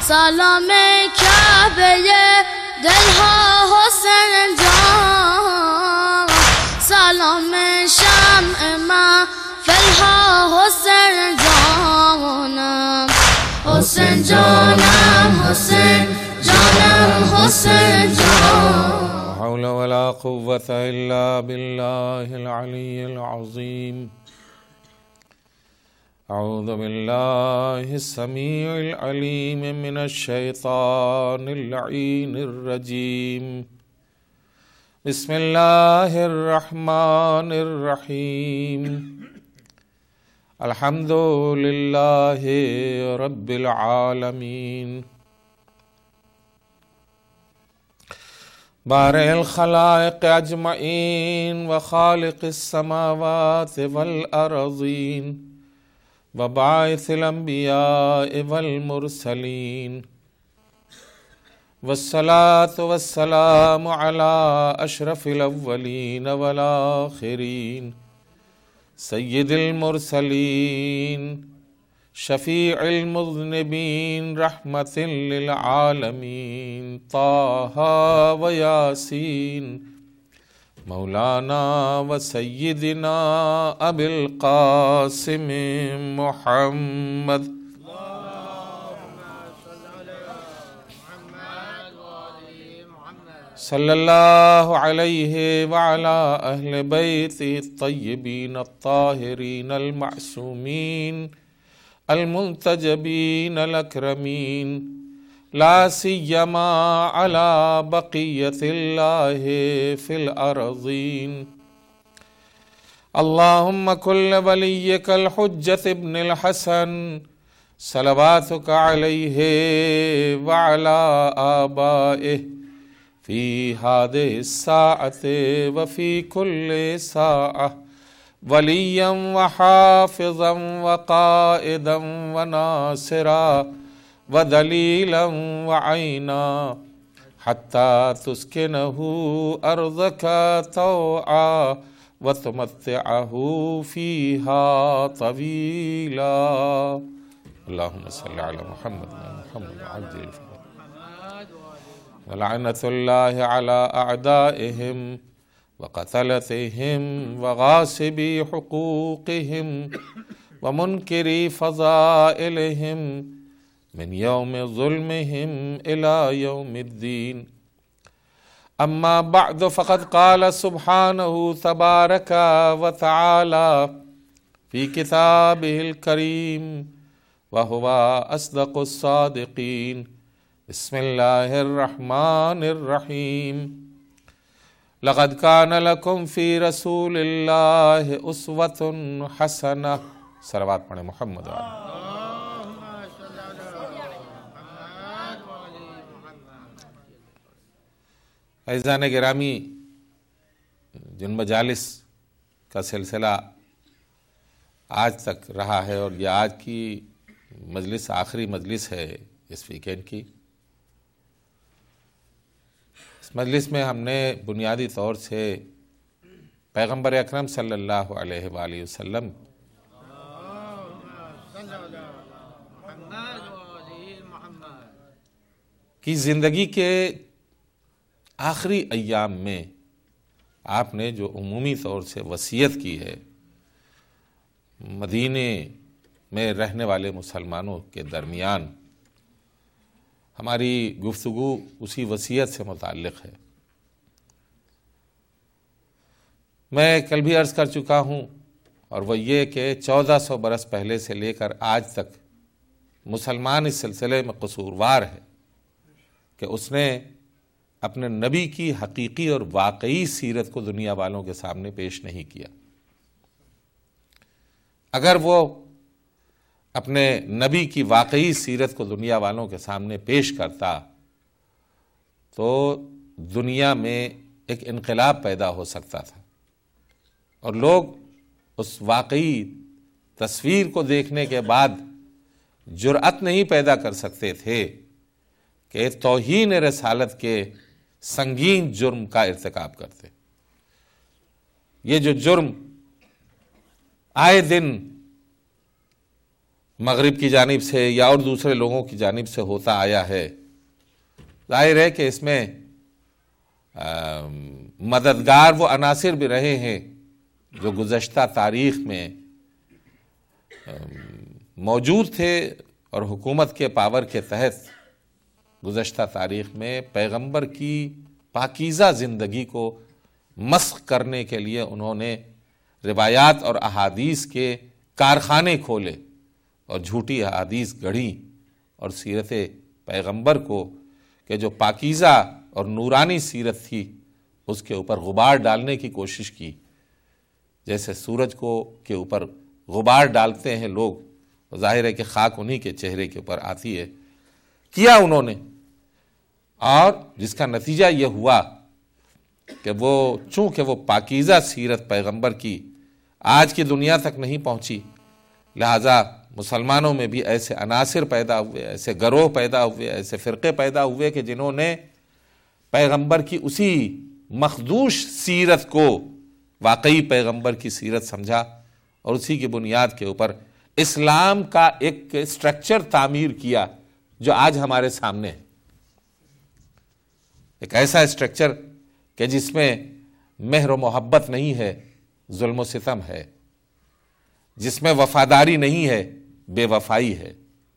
سلام کعبه دلها حسین جان، سلام شمع محفلها حسین جانم، حسین جانم، حسین جانم، حسین جان. لا حول ولا قوة إلا بالله العلي العظيم. أعوذ بالله السميع العليم من الشيطان اللعين الرجيم. بسم الله الرحمن الرحيم. الحمد لله رب العالمين. بارئ الخلائق أجمعين وخالق السماوات والأرضين وباعث الأنبياء والمرسلين، والصلاة والسلام على أشرف الأولين والآخرين سيد المرسلين شفيع المذنبين رحمة للعالمين طه وياسين مولانا وسيدنا أبي القاسم محمد صلى الله عليه وعلى أهل بيته الطيبين الطاهرين المعصومين المنتجبين الأكرمين، لا سيما على بقية الله في الأرضين. اللهم كن وليك الحجة ابن الحسن صلواتك عليه وعلى آبائه في هذه الساعة وفي كل ساعة وليا وحافظا وقائدا وناصرا ودليلا وعينا حتى تسكنه أرضك طوعا وتمتعه فيها طويلا. اللهم صل على محمد محمد عبد الفضل. ولعنة الله على أعدائهم وقتلتهم وغاصبي حقوقهم ومنكري فضائلهم من يوم ظلمهم إلى يوم الدين. أما بعد، فقد قال سبحانه تبارك وتعالى في كتابه الكريم وهو أصدق الصادقين. بسم الله الرحمن الرحيم. لقد كان لكم في رسول الله أسوة حسنة. صلوات پڑھیں محمد والے. عزیزان گرامی، جن مجالس کا سلسلہ آج تک رہا ہے اور یہ آج کی مجلس آخری مجلس ہے اس ویکینڈ کی، اس مجلس میں ہم نے بنیادی طور سے پیغمبر اکرم صلی اللہ علیہ وآلہ وسلم کی زندگی کے آخری ایام میں آپ نے جو عمومی طور سے وصیت کی ہے مدینے میں رہنے والے مسلمانوں کے درمیان، ہماری گفتگو اسی وصیت سے متعلق ہے. میں کل بھی عرض کر چکا ہوں، اور وہ یہ کہ 1400 برس پہلے سے لے کر آج تک مسلمان اس سلسلے میں قصوروار ہے کہ اس نے اپنے نبی کی حقیقی اور واقعی سیرت کو دنیا والوں کے سامنے پیش نہیں کیا. اگر وہ اپنے نبی کی واقعی سیرت کو دنیا والوں کے سامنے پیش کرتا تو دنیا میں ایک انقلاب پیدا ہو سکتا تھا، اور لوگ اس واقعی تصویر کو دیکھنے کے بعد جرأت نہیں پیدا کر سکتے تھے کہ توہین رسالت کے سنگین جرم کا ارتکاب کرتے. یہ جو جرم آئے دن مغرب کی جانب سے یا اور دوسرے لوگوں کی جانب سے ہوتا آیا ہے، ظاہر ہے کہ اس میں مددگار وہ عناصر بھی رہے ہیں جو گزشتہ تاریخ میں موجود تھے اور حکومت کے پاور کے تحت گزشتہ تاریخ میں پیغمبر کی پاکیزہ زندگی کو مسخ کرنے کے لیے انہوں نے روایات اور احادیث کے کارخانے کھولے اور جھوٹی احادیث گڑھی اور سیرت پیغمبر کو کہ جو پاکیزہ اور نورانی سیرت تھی اس کے اوپر غبار ڈالنے کی کوشش کی، جیسے سورج کے اوپر غبار ڈالتے ہیں لوگ، ظاہر ہے کہ خاک انہی کے چہرے کے اوپر آتی ہے، کیا انہوں نے، اور جس کا نتیجہ یہ ہوا کہ چونکہ وہ پاکیزہ سیرت پیغمبر کی آج کی دنیا تک نہیں پہنچی، لہذا مسلمانوں میں بھی ایسے عناصر پیدا ہوئے، ایسے گروہ پیدا ہوئے، ایسے فرقے پیدا ہوئے کہ جنہوں نے پیغمبر کی اسی مخدوش سیرت کو واقعی پیغمبر کی سیرت سمجھا اور اسی کی بنیاد کے اوپر اسلام کا ایک سٹرکچر تعمیر کیا جو آج ہمارے سامنے ہے، ایک ایسا سٹرکچر کہ جس میں مہر و محبت نہیں ہے، ظلم و ستم ہے، جس میں وفاداری نہیں ہے، بے وفائی ہے،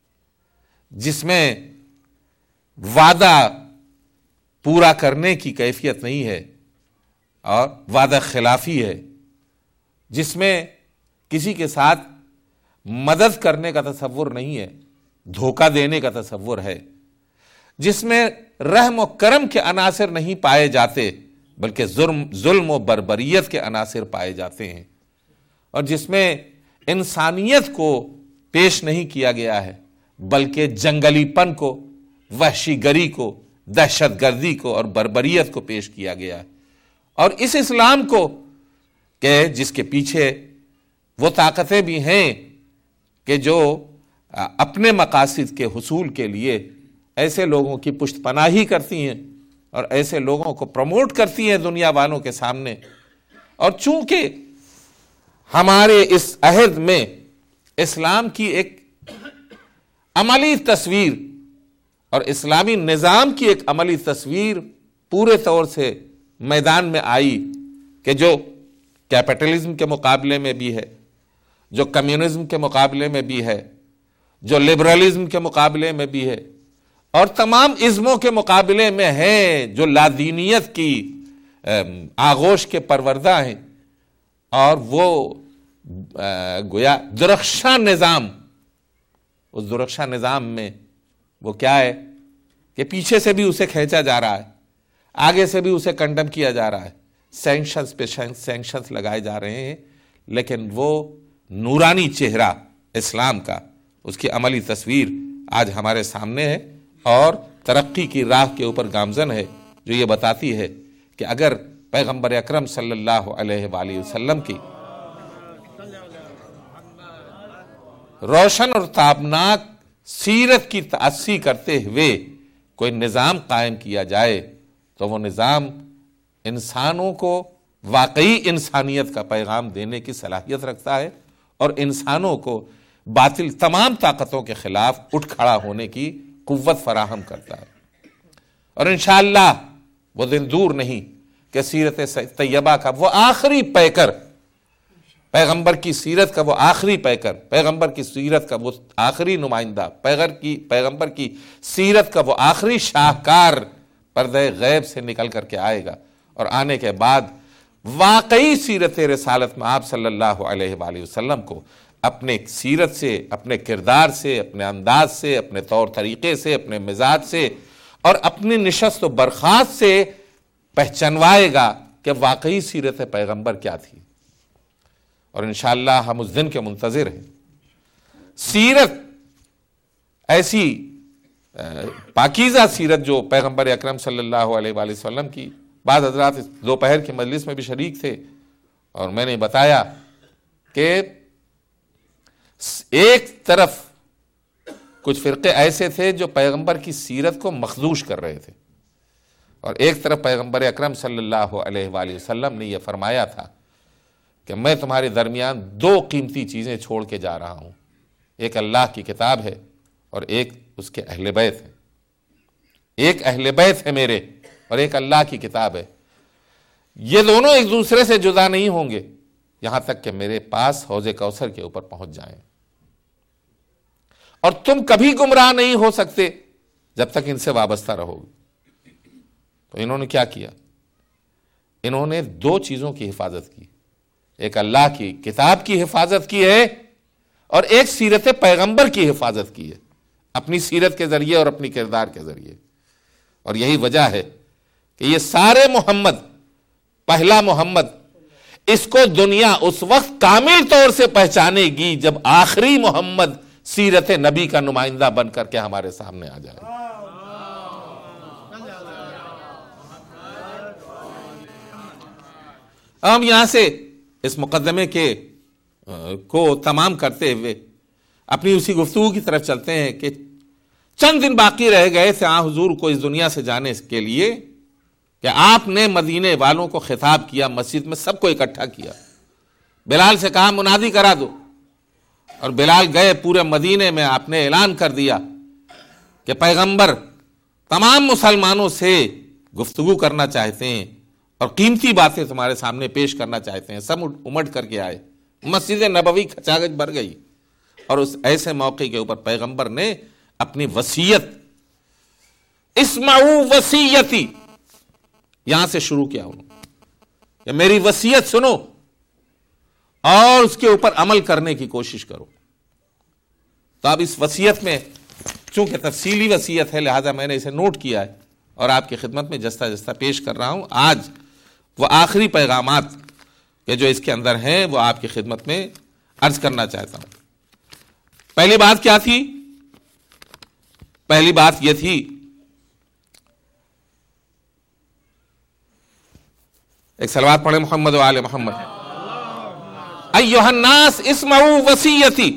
جس میں وعدہ پورا کرنے کی کیفیت نہیں ہے اور وعدہ خلافی ہے، جس میں کسی کے ساتھ مدد کرنے کا تصور نہیں ہے، دھوکہ دینے کا تصور ہے، جس میں رحم و کرم کے عناصر نہیں پائے جاتے بلکہ ظلم و بربریت کے عناصر پائے جاتے ہیں، اور جس میں انسانیت کو پیش نہیں کیا گیا ہے بلکہ جنگلی پن کو، وحشی گری کو، دہشت گردی کو اور بربریت کو پیش کیا گیا ہے، اور اس اسلام کو کہ جس کے پیچھے وہ طاقتیں بھی ہیں کہ جو اپنے مقاصد کے حصول کے لیے ایسے لوگوں کی پشت پناہی کرتی ہیں اور ایسے لوگوں کو پروموٹ کرتی ہیں دنیا والوں کے سامنے، اور چونکہ ہمارے اس عہد میں اسلام کی ایک عملی تصویر اور اسلامی نظام کی ایک عملی تصویر پورے طور سے میدان میں آئی کہ جو کیپٹلزم کے مقابلے میں بھی ہے، جو کمیونزم کے مقابلے میں بھی ہے، جو لبرلزم کے مقابلے میں بھی ہے، اور تمام ازموں کے مقابلے میں ہیں جو لادینیت کی آغوش کے پروردہ ہیں، اور وہ گویا درخشاں نظام، اس درخشاں نظام میں وہ کیا ہے کہ پیچھے سے بھی اسے کھینچا جا رہا ہے، آگے سے بھی اسے کنڈم کیا جا رہا ہے، سینکشنز پہ سینکشنز لگائے جا رہے ہیں، لیکن وہ نورانی چہرہ اسلام کا، اس کی عملی تصویر آج ہمارے سامنے ہے اور ترقی کی راہ کے اوپر گامزن ہے، جو یہ بتاتی ہے کہ اگر پیغمبر اکرم صلی اللہ علیہ وآلہ وسلم کی روشن اور تابناک سیرت کی تأسی کرتے ہوئے کوئی نظام قائم کیا جائے تو وہ نظام انسانوں کو واقعی انسانیت کا پیغام دینے کی صلاحیت رکھتا ہے اور انسانوں کو باطل تمام طاقتوں کے خلاف اٹھ کھڑا ہونے کی قوت فراہم کرتا ہے، اور انشاءاللہ وہ دن دور نہیں کہ سیرت طیبہ کا وہ آخری پیکر، پیغمبر کی سیرت کا وہ آخری پیکر، پیغمبر کی سیرت کا وہ آخری نمائندہ، پیغمبر کی سیرت کا وہ آخری شاہکار پردہ غیب سے نکل کر کے آئے گا، اور آنے کے بعد واقعی سیرت رسالت میں آپ صلی اللہ علیہ وآلہ وسلم کو اپنے سیرت سے، اپنے کردار سے، اپنے انداز سے، اپنے طور طریقے سے، اپنے مزاج سے اور اپنی نشست و برخاست سے پہچنوائے گا کہ واقعی سیرت پیغمبر کیا تھی، اور انشاءاللہ ہم اس دن کے منتظر ہیں۔ سیرت ایسی پاکیزہ سیرت جو پیغمبر اکرم صلی اللہ علیہ وآلہ وسلم کی، بعض حضرات دوپہر کی مجلس میں بھی شریک تھے اور میں نے بتایا کہ ایک طرف کچھ فرقے ایسے تھے جو پیغمبر کی سیرت کو مخدوش کر رہے تھے، اور ایک طرف پیغمبر اکرم صلی اللہ علیہ وآلہ وسلم نے یہ فرمایا تھا کہ میں تمہارے درمیان دو قیمتی چیزیں چھوڑ کے جا رہا ہوں، ایک اللہ کی کتاب ہے اور ایک اس کے اہل بیت ہے. ایک اہل بیت ہے میرے اور ایک اللہ کی کتاب ہے. یہ دونوں ایک دوسرے سے جدا نہیں ہوں گے یہاں تک کہ میرے پاس حوض کوثر کے اوپر پہنچ جائیں. اور تم کبھی گمراہ نہیں ہو سکتے جب تک ان سے وابستہ رہو گے. تو انہوں نے کیا کیا؟ انہوں نے دو چیزوں کی حفاظت کی. ایک اللہ کی کتاب کی حفاظت کی ہے اور ایک سیرت پیغمبر کی حفاظت کی ہے، اپنی سیرت کے ذریعے اور اپنی کردار کے ذریعے. اور یہی وجہ ہے کہ یہ سارے محمد، پہلا محمد، اس کو دنیا اس وقت کامل طور سے پہچانے گی جب آخری محمد سیرت نبی کا نمائندہ بن کر کے ہمارے سامنے آ جائے. ہم یہاں سے اس مقدمے کو تمام کرتے ہوئے اپنی اسی گفتگو کی طرف چلتے ہیں کہ چند دن باقی رہ گئے تھے حضور کو اس دنیا سے جانے کے لیے کہ آپ نے مدینے والوں کو خطاب کیا، مسجد میں سب کو اکٹھا کیا. بلال سے کہا منادی کرا دو، اور بلال گئے. پورے مدینے میں آپ نے اعلان کر دیا کہ پیغمبر تمام مسلمانوں سے گفتگو کرنا چاہتے ہیں اور قیمتی باتیں تمہارے سامنے پیش کرنا چاہتے ہیں. سب امٹ کر کے آئے. مسجد نبوی کھچاگج بھر گئی. اور اس ایسے موقع کے اوپر پیغمبر نے اپنی وصیت، اسمعوا وصیتی، یہاں سے شروع کیا. کہ میری وصیت سنو اور اس کے اوپر عمل کرنے کی کوشش کرو. تو اب اس وصیت میں چونکہ تفصیلی وصیت ہے لہذا میں نے اسے نوٹ کیا ہے اور آپ کی خدمت میں جستہ جستہ پیش کر رہا ہوں. آج وہ آخری پیغامات کہ جو اس کے اندر ہیں وہ آپ کی خدمت میں عرض کرنا چاہتا ہوں. پہلی بات کیا تھی؟ پہلی بات یہ تھی ایک صلوات پڑھیں محمد و آل محمد. ایھا الناس اسمعوا وصیتی،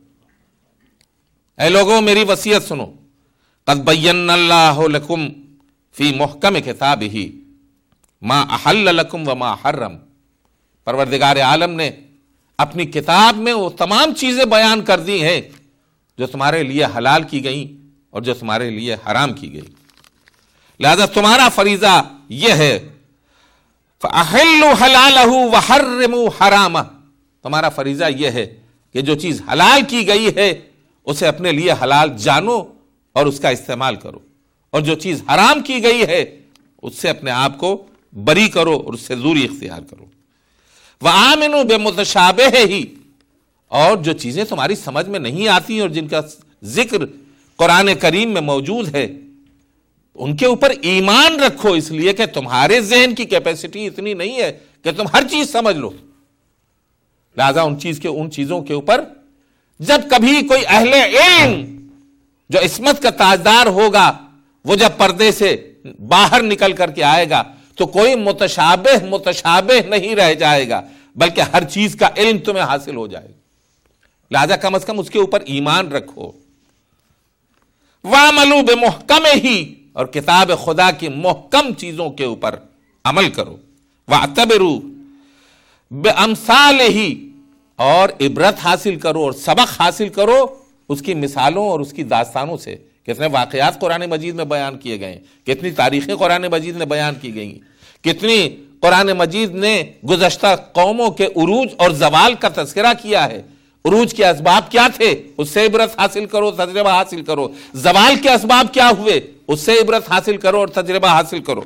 اے لوگوں میری وصیت سنو. قد بینا اللہ لکم فی محکم کتابہ ما احل لکم وما حرم. پروردگار عالم نے اپنی کتاب میں وہ تمام چیزیں بیان کر دی ہیں جو تمہارے لیے حلال کی گئیں اور جو تمہارے لیے حرام کی گئی. لہذا تمہارا فریضہ یہ ہے فَأَحِلُّوا حَلَالَهُ وَحَرِّمُوا حَرَامَهُ. تمہارا فریضہ یہ ہے کہ جو چیز حلال کی گئی ہے اسے اپنے لیے حلال جانو اور اس کا استعمال کرو، اور جو چیز حرام کی گئی ہے اس سے اپنے آپ کو بری کرو اور اس سے دوری اختیار کرو. وَآمِنُوا بِمُتَشَابِهِهِ، اور جو چیزیں تمہاری سمجھ میں نہیں آتی اور جن کا ذکر قرآن کریم میں موجود ہے ان کے اوپر ایمان رکھو، اس لیے کہ تمہارے ذہن کی کیپیسٹی اتنی نہیں ہے کہ تم ہر چیز سمجھ لو. لہذا ان چیزوں کے اوپر جب کبھی کوئی اہل علم جو عصمت کا تاجدار ہوگا وہ جب پردے سے باہر نکل کر کے آئے گا تو کوئی متشابہ نہیں رہ جائے گا بلکہ ہر چیز کا علم تمہیں حاصل ہو جائے گا. لہذا کم از کم اس کے اوپر ایمان رکھو. وَعْمَلُوا بِمُحْكَمِهِ، اور کتاب خدا کی محکم چیزوں کے اوپر عمل کرو. وَاعْتَبِرُوا بِأَمْثَالِهِ، اور عبرت حاصل کرو اور سبق حاصل کرو اس کی مثالوں اور اس کی داستانوں سے. کتنے واقعات قرآن مجید میں بیان کیے گئے ہیں، کتنی تاریخیں قرآن مجید میں بیان کی گئی ہیں، کتنی قرآن مجید نے گزشتہ قوموں کے عروج اور زوال کا تذکرہ کیا ہے. عروج کے اسباب کیا تھے اس سے عبرت حاصل کرو، تجربہ حاصل کرو. زوال کے اسباب کیا ہوئے اس سے عبرت حاصل کرو اور تجربہ حاصل کرو.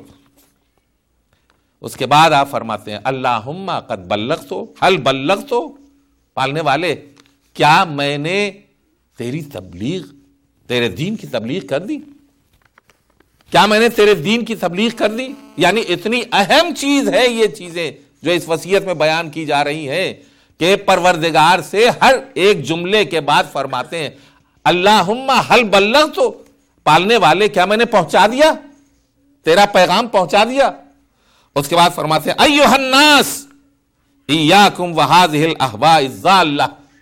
اس کے بعد آپ فرماتے ہیں اللہم قد بلغت، حل بلغت، پالنے والے کیا میں نے تیری تبلیغ، تیرے دین کی تبلیغ کر دی؟ کیا میں نے تیرے دین کی تبلیغ کر دی؟ یعنی اتنی اہم چیز ہے یہ چیزیں جو اس وصیت میں بیان کی جا رہی ہیں کہ پروردگار سے ہر ایک جملے کے بعد فرماتے ہیں اللہم حل بلغت، پالنے والے کیا میں نے پہنچا دیا، تیرا پیغام پہنچا دیا؟ اس کے بعد فرماتے ہیں ایھا الناس ایاکم وہذہ الاہواء الضالہ.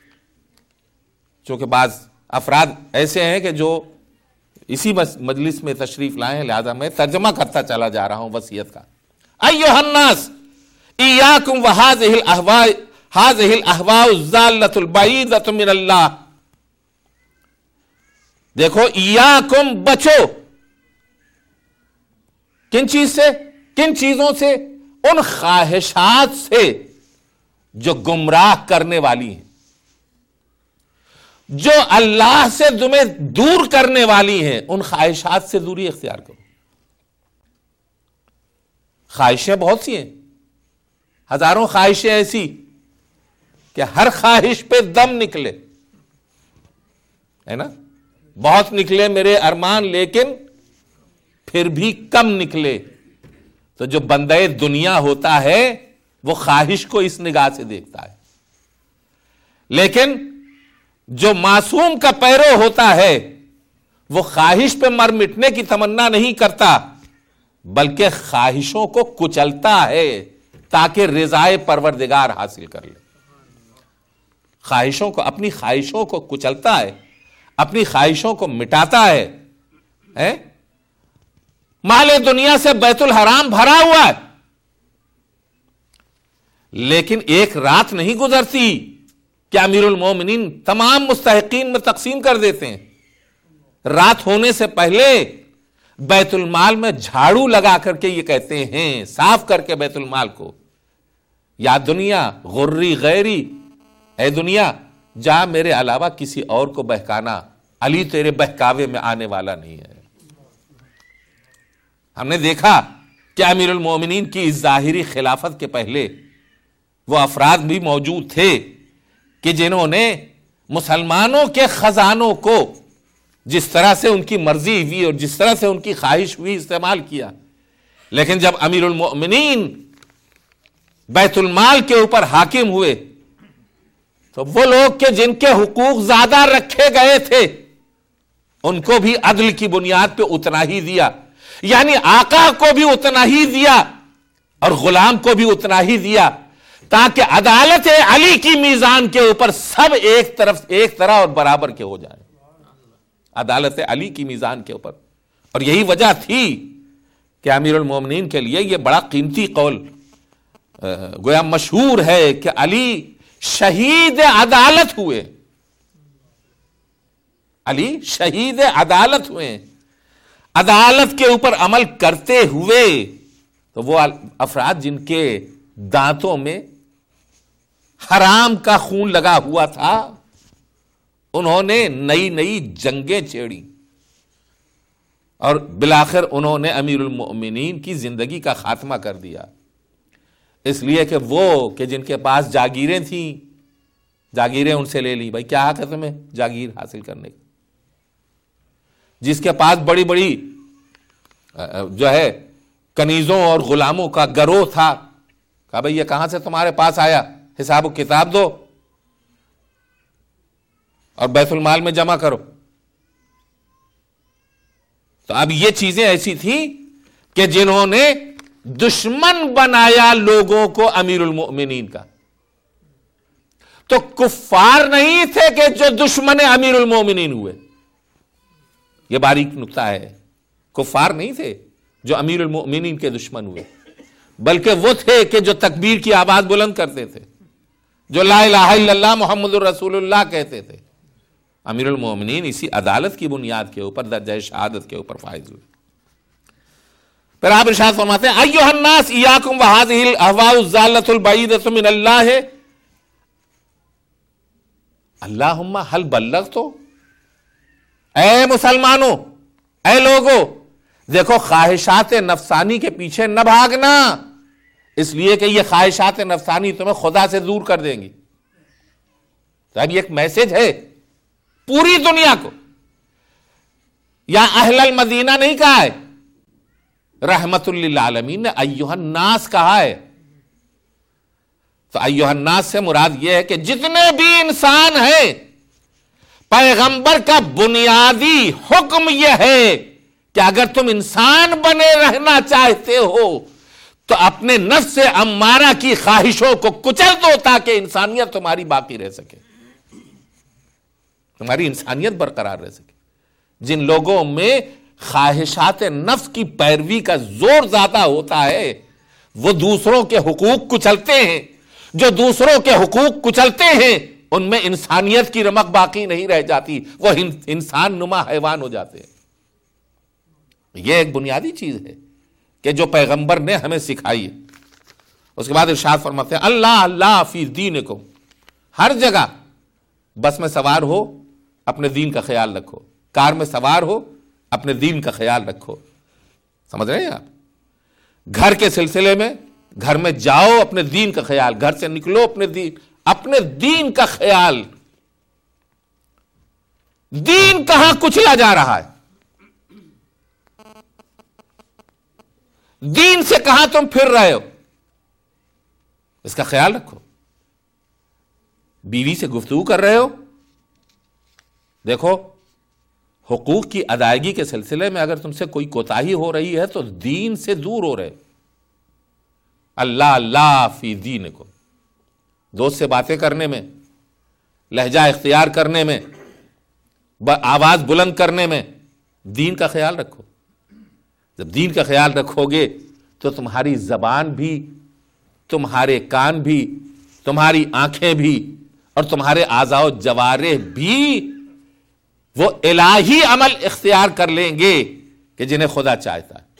چونکہ بعض افراد ایسے ہیں کہ جو اسی مجلس میں تشریف لائے ہیں لہذا میں ترجمہ کرتا چلا جا رہا ہوں وصیت کا. ایھا الناس ایاکم وہذہ الاہواء، هذه الاہواء الضالۃ البعیدۃ من اللہ. دیکھو ایاکم بچو کن چیز سے، کن چیزوں سے؟ ان خواہشات سے جو گمراہ کرنے والی ہیں، جو اللہ سے تمہیں دور کرنے والی ہیں، ان خواہشات سے دوری اختیار کرو۔ خواہشیں بہت سی ہیں، ہزاروں خواہشیں ایسی کہ ہر خواہش پہ دم نکلے، ہے نا؟ بہت نکلے میرے ارمان لیکن پھر بھی کم نکلے۔ تو جو بندہ دنیا ہوتا ہے وہ خواہش کو اس نگاہ سے دیکھتا ہے، لیکن جو معصوم کا پیرو ہوتا ہے وہ خواہش پہ مر مٹنے کی تمنا نہیں کرتا، بلکہ خواہشوں کو کچلتا ہے تاکہ رضائے پروردگار حاصل کر لے۔ خواہشوں کو، اپنی خواہشوں کو کچلتا ہے، اپنی خواہشوں کو مٹاتا ہے۔ مال دنیا سے بیت الحرام بھرا ہوا ہے، لیکن ایک رات نہیں گزرتی کہ امیر المومنین تمام مستحقین میں تقسیم کر دیتے ہیں۔ رات ہونے سے پہلے بیت المال میں جھاڑو لگا کر کے یہ کہتے ہیں، صاف کر کے بیت المال کو، یا دنیا غری غیری، اے دنیا جا میرے علاوہ کسی اور کو بہکانا، علی تیرے بہکاوے میں آنے والا نہیں ہے۔ ہم نے دیکھا کہ امیر المومنین کی اس ظاہری خلافت کے پہلے وہ افراد بھی موجود تھے کہ جنہوں نے مسلمانوں کے خزانوں کو جس طرح سے ان کی مرضی ہوئی اور جس طرح سے ان کی خواہش ہوئی استعمال کیا، لیکن جب امیر المومنین بیت المال کے اوپر حاکم ہوئے تو وہ لوگ کہ جن کے حقوق زیادہ رکھے گئے تھے ان کو بھی عدل کی بنیاد پہ اتنا ہی دیا، یعنی آقا کو بھی اتنا ہی دیا اور غلام کو بھی اتنا ہی دیا، تاکہ عدالت علی کی میزان کے اوپر سب ایک طرح اور برابر کے ہو جائیں، عدالت علی کی میزان کے اوپر۔ اور یہی وجہ تھی کہ امیر المومنین کے لیے یہ بڑا قیمتی قول گویا مشہور ہے کہ علی شہید عدالت ہوئے، علی شہید عدالت ہوئے، عدالت کے اوپر عمل کرتے ہوئے۔ تو وہ افراد جن کے دانتوں میں حرام کا خون لگا ہوا تھا، انہوں نے نئی نئی جنگیں چھیڑی اور بالآخر انہوں نے امیر المؤمنین کی زندگی کا خاتمہ کر دیا، اس لیے کہ وہ کہ جن کے پاس جاگیریں تھیں، جاگیریں ان سے لے لی۔ بھائی کیا حق ہے تمہیں جاگیر حاصل کرنے کا؟ جس کے پاس بڑی بڑی جو ہے کنیزوں اور غلاموں کا گروہ تھا، کہا بھئی یہ کہاں سے تمہارے پاس آیا، حساب و کتاب دو اور بیت المال میں جمع کرو۔ تو اب یہ چیزیں ایسی تھیں کہ جنہوں نے دشمن بنایا لوگوں کو امیر المؤمنین کا۔ تو کفار نہیں تھے کہ جو دشمن امیر المؤمنین ہوئے، یہ باریک نکتہ ہے، کفار نہیں تھے جو امیر المؤمنین کے دشمن ہوئے، بلکہ وہ تھے کہ جو تکبیر کی آواز بلند کرتے تھے، جو لا الہ الا اللہ محمد الرسول اللہ کہتے تھے۔ امیر المؤمنین اسی عدالت کی بنیاد کے اوپر درجہ شہادت کے اوپر فائز ہوئے۔ پھر آپ ارشاد فرماتے ہیں ایھا الناس ایاکم وہذہ الاہواء الضالۃ البعیدۃ من اللہ اللہم هل بلغت، اے مسلمانوں، اے لوگوں، دیکھو خواہشات نفسانی کے پیچھے نہ بھاگنا، اس لیے کہ یہ خواہشات نفسانی تمہیں خدا سے دور کر دیں گی۔ تو اب یہ ایک میسج ہے پوری دنیا کو، یا اہل المدینہ نہیں کہا ہے، رحمت للعالمین نے ایھا الناس کہا ہے۔ تو ایھا الناس سے مراد یہ ہے کہ جتنے بھی انسان ہیں، پیغمبر کا بنیادی حکم یہ ہے کہ اگر تم انسان بنے رہنا چاہتے ہو تو اپنے نفس امارہ کی خواہشوں کو کچل دو تاکہ انسانیت تمہاری باقی رہ سکے، تمہاری انسانیت برقرار رہ سکے۔ جن لوگوں میں خواہشات نفس کی پیروی کا زور زیادہ ہوتا ہے وہ دوسروں کے حقوق کچلتے ہیں، جو دوسروں کے حقوق کچلتے ہیں ان میں انسانیت کی رمق باقی نہیں رہ جاتی، وہ انسان نما حیوان ہو جاتے ہیں۔ یہ ایک بنیادی چیز ہے کہ جو پیغمبر نے ہمیں سکھائی ہے۔ اس کے بعد ارشاد فرماتے ہیں اللہ اللہ فی دینکم، ہر جگہ بس میں سوار ہو اپنے دین کا خیال رکھو، کار میں سوار ہو اپنے دین کا خیال رکھو، سمجھ رہے ہیں آپ؟ گھر کے سلسلے میں گھر میں جاؤ اپنے دین کا خیال، گھر سے نکلو اپنے دین کا خیال۔ دین کہاں کچلا جا رہا ہے، دین سے کہاں تم پھر رہے ہو، اس کا خیال رکھو۔ بیوی سے گفتگو کر رہے ہو، دیکھو حقوق کی ادائیگی کے سلسلے میں اگر تم سے کوئی کوتاہی ہو رہی ہے تو دین سے دور ہو رہے۔ اللہ اللہ فی دینکم، دوست سے باتیں کرنے میں، لہجہ اختیار کرنے میں، آواز بلند کرنے میں دین کا خیال رکھو۔ جب دین کا خیال رکھو گے تو تمہاری زبان بھی، تمہارے کان بھی، تمہاری آنکھیں بھی اور تمہارے اعضاء و جوارح بھی وہ الہی عمل اختیار کر لیں گے کہ جنہیں خدا چاہتا ہے،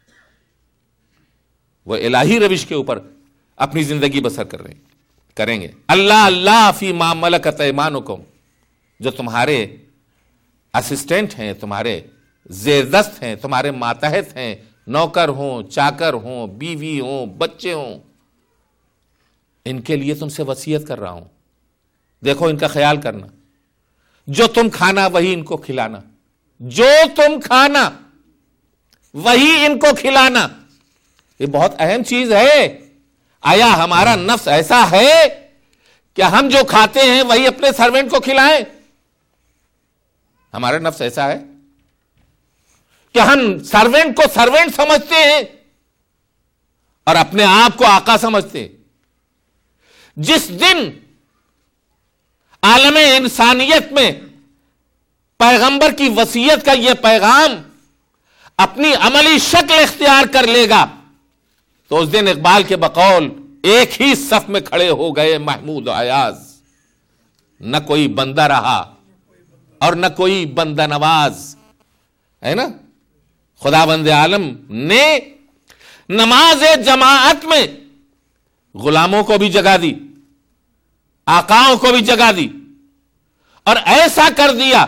وہ الہی روش کے اوپر اپنی زندگی بسر کریں گے۔ اللہ اللہ فی ما ملکت ایمانکم، جو تمہارے اسسٹنٹ ہیں، تمہارے زیر دست ہیں، تمہارے ماتحت ہیں، نوکر ہوں، چاکر ہوں، بیوی ہوں، بچے ہوں، ان کے لیے تم سے وصیت کر رہا ہوں، دیکھو ان کا خیال کرنا، جو تم کھانا وہی ان کو کھلانا، جو تم کھانا وہی ان کو کھلانا۔ یہ بہت اہم چیز ہے۔ آیا ہمارا نفس ایسا ہے کہ ہم جو کھاتے ہیں وہی اپنے سرونٹ کو کھلائیں؟ ہمارا نفس ایسا ہے کہ ہم سرونٹ کو سرونٹ سمجھتے ہیں اور اپنے آپ کو آقا سمجھتے ہیں۔ جس دن عالم انسانیت میں پیغمبر کی وصیت کا یہ پیغام اپنی عملی شکل اختیار کر لے گا تو اس دن اقبال کے بقول ایک ہی صف میں کھڑے ہو گئے محمود و ایاز، نہ کوئی بندہ رہا اور نہ کوئی بندہ نواز، ہے نا؟ خداوند عالم نے نماز جماعت میں غلاموں کو بھی جگہ دی، آقاؤں کو بھی جگہ دی، اور ایسا کر دیا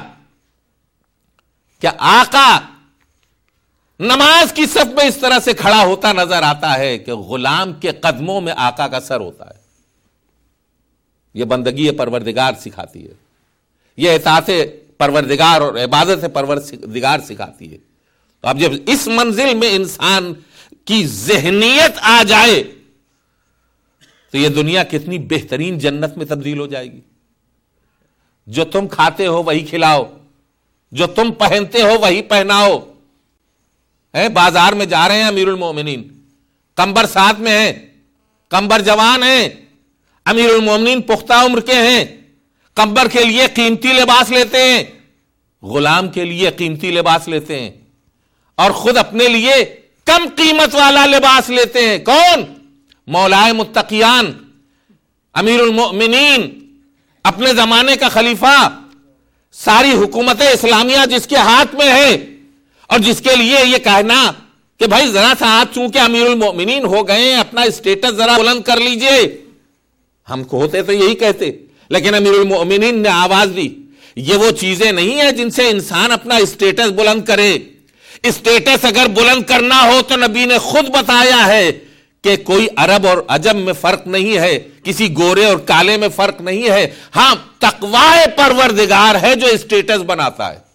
کہ آقا نماز کی صف میں اس طرح سے کھڑا ہوتا نظر آتا ہے کہ غلام کے قدموں میں آقا کا سر ہوتا ہے۔ یہ بندگی پروردگار سکھاتی ہے، یہ اطاعت پروردگار اور عبادت پروردگار سکھاتی ہے۔ تو اب جب اس منزل میں انسان کی ذہنیت آ جائے تو یہ دنیا کتنی بہترین جنت میں تبدیل ہو جائے گی۔ جو تم کھاتے ہو وہی کھلاؤ، جو تم پہنتے ہو وہی پہناؤ۔ بازار میں جا رہے ہیں امیر المومنین، کمبر ساتھ میں ہیں، کمبر جوان ہیں، امیر المومنین پختہ عمر کے ہیں، کمبر کے لیے قیمتی لباس لیتے ہیں، غلام کے لیے قیمتی لباس لیتے ہیں، اور خود اپنے لیے کم قیمت والا لباس لیتے ہیں۔ کون؟ مولائے متقیان امیر المؤمنین، اپنے زمانے کا خلیفہ، ساری حکومت اسلامیہ جس کے ہاتھ میں ہے، اور جس کے لیے یہ کہنا کہ بھائی ذرا سا آپ چونکہ امیر المؤمنین ہو گئے ہیں اپنا اسٹیٹس ذرا بلند کر لیجئے، ہم کو ہوتے تو یہی کہتے، لیکن امیر المؤمنین نے آواز دی۔ یہ وہ چیزیں نہیں ہیں جن سے انسان اپنا اسٹیٹس بلند کرے۔ اسٹیٹس اگر بلند کرنا ہو تو نبی نے خود بتایا ہے کہ کوئی عرب اور عجم میں فرق نہیں ہے، کسی گورے اور کالے میں فرق نہیں ہے، ہاں تقوی پروردگار ہے جو اسٹیٹس بناتا ہے،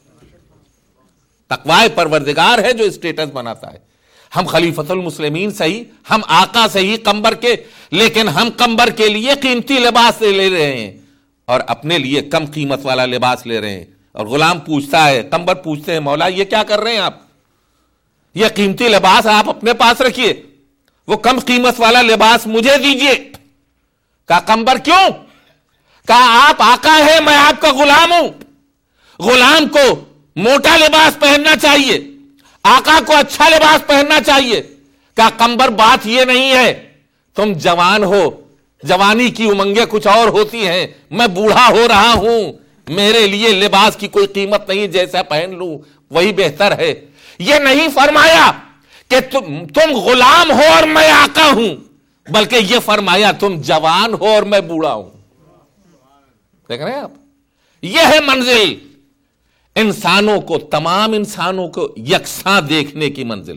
تقوی پروردگار ہے جو اسٹیٹس بناتا ہے۔ ہم خلیفۃ المسلمین صحیح، ہم آقا صحیح کمبر کے، لیکن ہم کمبر کے لیے قیمتی لباس لے رہے ہیں اور اپنے لیے کم قیمت والا لباس لے رہے ہیں۔ اور غلام پوچھتا ہے، کمبر پوچھتے ہیں، مولا یہ کیا کر رہے ہیں آپ؟ یہ قیمتی لباس آپ اپنے پاس رکھیے، وہ کم قیمت والا لباس مجھے دیجئے۔ کہا کمبر کیوں؟ کہا آپ آقا ہے، میں آپ کا غلام ہوں، غلام کو موٹا لباس پہننا چاہیے، آقا کو اچھا لباس پہننا چاہیے۔ کہا کمبر بات یہ نہیں ہے، تم جوان ہو، جوانی کی امنگیں کچھ اور ہوتی ہیں، میں بوڑھا ہو رہا ہوں، میرے لیے لباس کی کوئی قیمت نہیں، جیسا پہن لوں وہی بہتر ہے۔ یہ نہیں فرمایا کہ تم غلام ہو اور میں آقا ہوں، بلکہ یہ فرمایا تم جوان ہو اور میں بوڑھا ہوں۔ دیکھ رہے ہیں آپ، یہ ہے منزل، انسانوں کو، تمام انسانوں کو یکساں دیکھنے کی منزل۔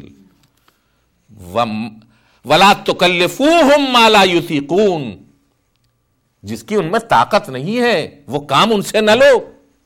وَلَا تُكَلِّفُوهُمْ مَا لَا يُطِيقُونَ، جس کی ان میں طاقت نہیں ہے وہ کام ان سے نہ لو۔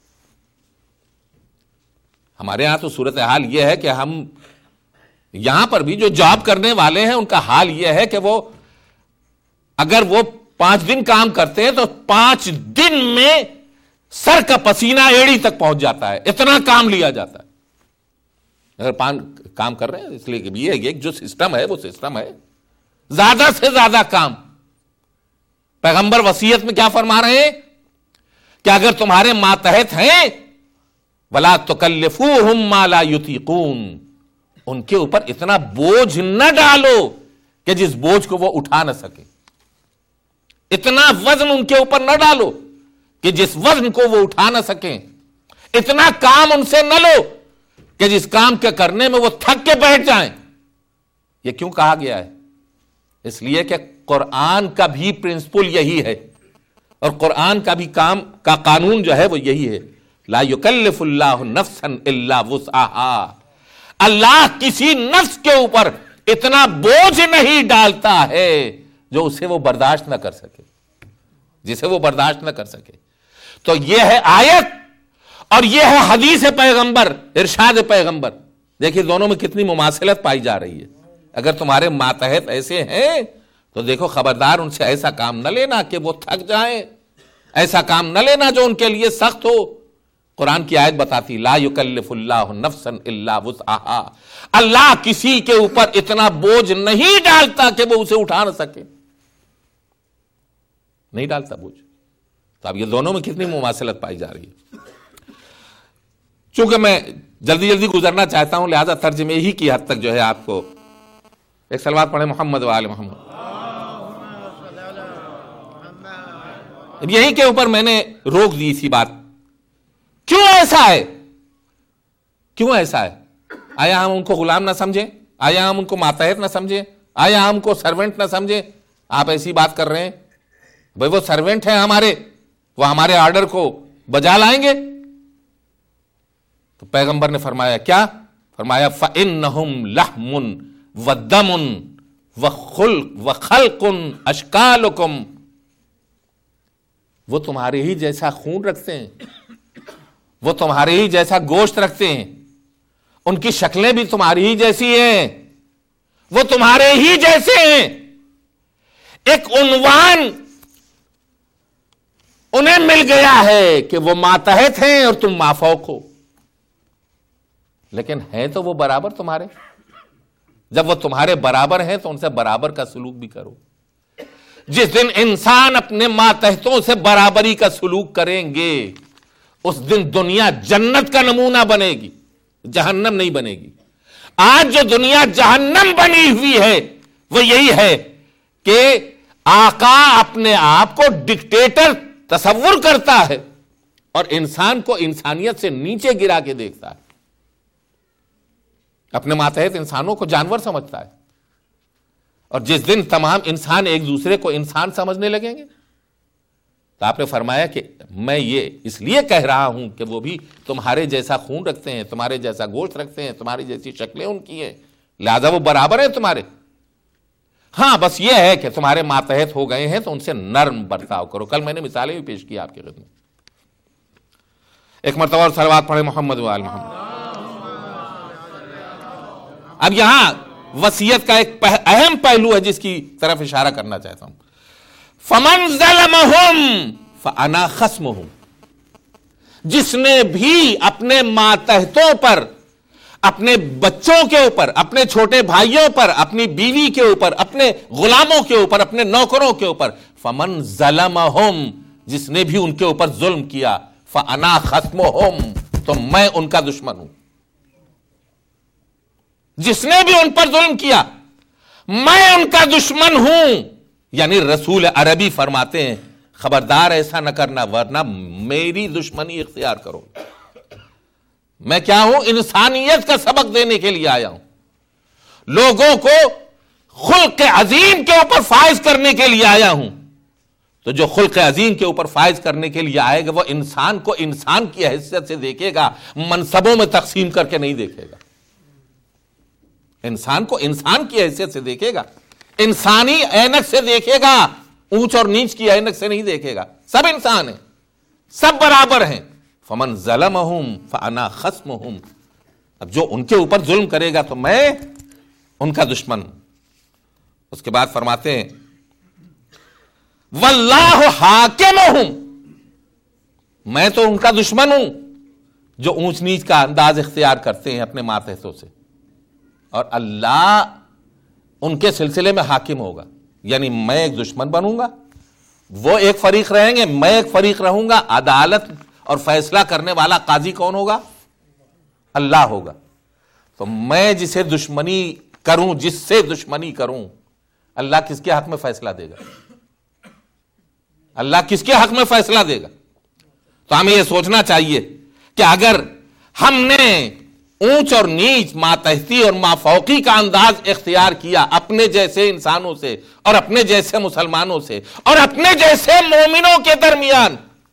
ہمارے ہاں تو صورتحال یہ ہے کہ ہم یہاں پر بھی جو جاب کرنے والے ہیں ان کا حال یہ ہے کہ وہ اگر وہ 5 دن کام کرتے ہیں تو 5 دن میں سر کا پسینہ ایڑی تک پہنچ جاتا ہے، اتنا کام لیا جاتا ہے۔ اگر 5 کام کر رہے ہیں اس لیے کہ یہ جو سسٹم ہے وہ سسٹم ہے، زیادہ سے زیادہ کام۔ پیغمبر وصیت میں کیا فرما رہے ہیں کہ اگر تمہارے ماتحت ہیں وَلَا تُكَلِّفُوهُمْ مَا لَا يُطِيقُونَ، ان کے اوپر اتنا بوجھ نہ ڈالو کہ جس بوجھ کو وہ اٹھا نہ سکے، اتنا وزن ان کے اوپر نہ ڈالو کہ جس وزن کو وہ اٹھا نہ سکیں، اتنا کام ان سے نہ لو کہ جس کام کے کرنے میں وہ تھک کے بیٹھ جائیں۔ یہ کیوں کہا گیا ہے؟ اس لیے کہ قرآن کا بھی پرنسپل یہی ہے، اور قرآن کا بھی کام کا قانون جو ہے وہ یہی ہے، لا یکلف اللہ نفسا الا وسعها، اللہ کسی نفس کے اوپر اتنا بوجھ نہیں ڈالتا ہے جو اسے وہ برداشت نہ کر سکے، جسے وہ برداشت نہ کر سکے۔ تو یہ ہے آیت اور یہ ہے حدیث پیغمبر، ارشاد پیغمبر۔ دیکھیے دونوں میں کتنی مماثلت پائی جا رہی ہے۔ اگر تمہارے ماتحت ایسے ہیں تو دیکھو خبردار ان سے ایسا کام نہ لینا کہ وہ تھک جائیں، ایسا کام نہ لینا جو ان کے لیے سخت ہو۔ قرآن کی آیت بتاتی لا یکلف اللہ نفسا الا وسعها، اللہ کسی کے اوپر اتنا بوجھ نہیں ڈالتا کہ وہ اسے اٹھا نہ سکے، نہیں ڈالتا بوجھ۔ تو اب یہ دونوں میں کتنی مماثلت پائی جا رہی ہے۔ چونکہ میں جلدی جلدی گزرنا چاہتا ہوں لہذا ترجمے ہی کی حد تک جو ہے آپ کو ایک صلوات پڑھیں محمد و آل محمد۔ یہی کے اوپر میں نے روک دی تھی بات، کیوں ایسا ہے؟ کیوں ایسا ہے؟ آیا ہم ان کو غلام نہ سمجھیں؟ آیا ہم ان کو ماتحت نہ سمجھیں؟ آیا ہم کو سرونٹ نہ سمجھیں؟ آپ ایسی بات کر رہے ہیں، بھئی وہ سرونٹ ہیں ہمارے، وہ ہمارے آرڈر کو بجا لائیں گے؟ تو پیغمبر نے فرمایا کیا؟ فرمایا فَإِنَّهُمْ لَحْمٌ وَدَّمٌ وَخَلْقٌ أَشْكَالُكُمْ، وہ تمہارے ہی جیسا خون رکھتے ہیں، وہ تمہارے ہی جیسا گوشت رکھتے ہیں، ان کی شکلیں بھی تمہاری ہی جیسی ہیں، وہ تمہارے ہی جیسے ہیں۔ ایک عنوان انہیں مل گیا ہے کہ وہ ماتحت ہیں اور تم مافوق ہو، لیکن ہیں تو وہ برابر تمہارے۔ جب وہ تمہارے برابر ہیں تو ان سے برابر کا سلوک بھی کرو۔ جس دن انسان اپنے ماتحتوں سے برابری کا سلوک کریں گے اس دن دنیا جنت کا نمونہ بنے گی، جہنم نہیں بنے گی۔ آج جو دنیا جہنم بنی ہوئی ہے وہ یہی ہے کہ آقا اپنے آپ کو ڈکٹیٹر تصور کرتا ہے اور انسان کو انسانیت سے نیچے گرا کے دیکھتا ہے، اپنے ماتحت انسانوں کو جانور سمجھتا ہے۔ اور جس دن تمام انسان ایک دوسرے کو انسان سمجھنے لگیں گے تو آپ نے فرمایا کہ میں یہ اس لیے کہہ رہا ہوں کہ وہ بھی تمہارے جیسا خون رکھتے ہیں، تمہارے جیسا گوشت رکھتے ہیں، تمہاری جیسی شکلیں ان کی ہیں، لہذا وہ برابر ہیں تمہارے۔ ہاں بس یہ ہے کہ تمہارے ماتحت ہو گئے ہیں تو ان سے نرم برتاؤ کرو۔ کل میں نے مثالیں بھی پیش کی آپ کی خدمت۔ ایک مرتبہ اور صلوات پڑھے محمد و آل محمد۔ اب یہاں وصیت کا ایک اہم پہلو ہے جس کی طرف اشارہ کرنا چاہتا ہوں۔ فَمَنْ ظَلَمَهُمْ فَأَنَا خَصْمُهُمْ، جس نے بھی اپنے ماتحتوں پر، اپنے بچوں کے اوپر، اپنے چھوٹے بھائیوں پر، اپنی بیوی کے اوپر، اپنے غلاموں کے اوپر، اپنے نوکروں کے اوپر، فَمَنْ ظَلَمَهُمْ، جس نے بھی ان کے اوپر ظلم کیا، فَأَنَا خَصْمُهُمْ، تو میں ان کا دشمن ہوں۔ جس نے بھی ان پر ظلم کیا میں ان کا دشمن ہوں۔ یعنی رسول عربی فرماتے ہیں خبردار ایسا نہ کرنا ورنہ میری دشمنی اختیار کرو. میں کیا ہوں؟ انسانیت کا سبق دینے کے لیے آیا ہوں, لوگوں کو خلق عظیم کے اوپر فائز کرنے کے لیے آیا ہوں. تو جو خلق عظیم کے اوپر فائز کرنے کے لیے آئے گا وہ انسان کو انسان کی حیثیت سے دیکھے گا, منصبوں میں تقسیم کر کے نہیں دیکھے گا. انسان کو انسان کی حیثیت سے دیکھے گا, انسانی اینک سے دیکھے گا, اونچ اور نیچ کی اینک سے نہیں دیکھے گا. سب انسان ہیں, سب برابر ہیں. فمن ظلمہم فانا خصمہم, اب جو ان کے اوپر ظلم کرے گا تو میں ان کا دشمن ہوں. اس کے بعد فرماتے ہیں واللہ حاکمہم, میں تو ان کا دشمن ہوں جو اونچ نیچ کا انداز اختیار کرتے ہیں اپنے ماتحتوں سے, اور اللہ ان کے سلسلے میں حاکم ہوگا. یعنی میں ایک دشمن بنوں گا, وہ ایک فریق رہیں گے, میں ایک فریق رہوں گا. عدالت اور فیصلہ کرنے والا قاضی کون ہوگا؟ اللہ ہوگا. تو میں جسے دشمنی کروں, جس سے دشمنی کروں, اللہ کس کے حق میں فیصلہ دے گا؟ اللہ کس کے حق میں فیصلہ دے گا؟ تو ہمیں یہ سوچنا چاہیے کہ اگر ہم نے اونچ اور نیچ, ماتحتی اور مافوقی کا انداز اختیار کیا اپنے جیسے انسانوں سے اور اپنے جیسے مسلمانوں سے اور اپنے جیسے مومنوں کے درمیان,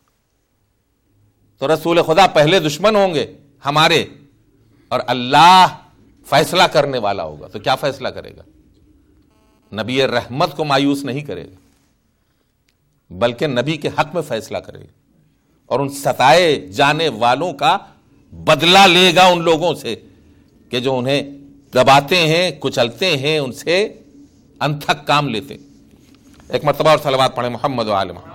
تو رسول خدا پہلے دشمن ہوں گے ہمارے, اور اللہ فیصلہ کرنے والا ہوگا. تو کیا فیصلہ کرے گا؟ نبی رحمت کو مایوس نہیں کرے گا, بلکہ نبی کے حق میں فیصلہ کرے گا, اور ان ستائے جانے والوں کا بدلہ لے گا ان لوگوں سے کہ جو انہیں دباتے ہیں, کچلتے ہیں, ان سے انتھک کام لیتے. ایک مرتبہ اور صلوات پڑھیں محمد و آل محمد.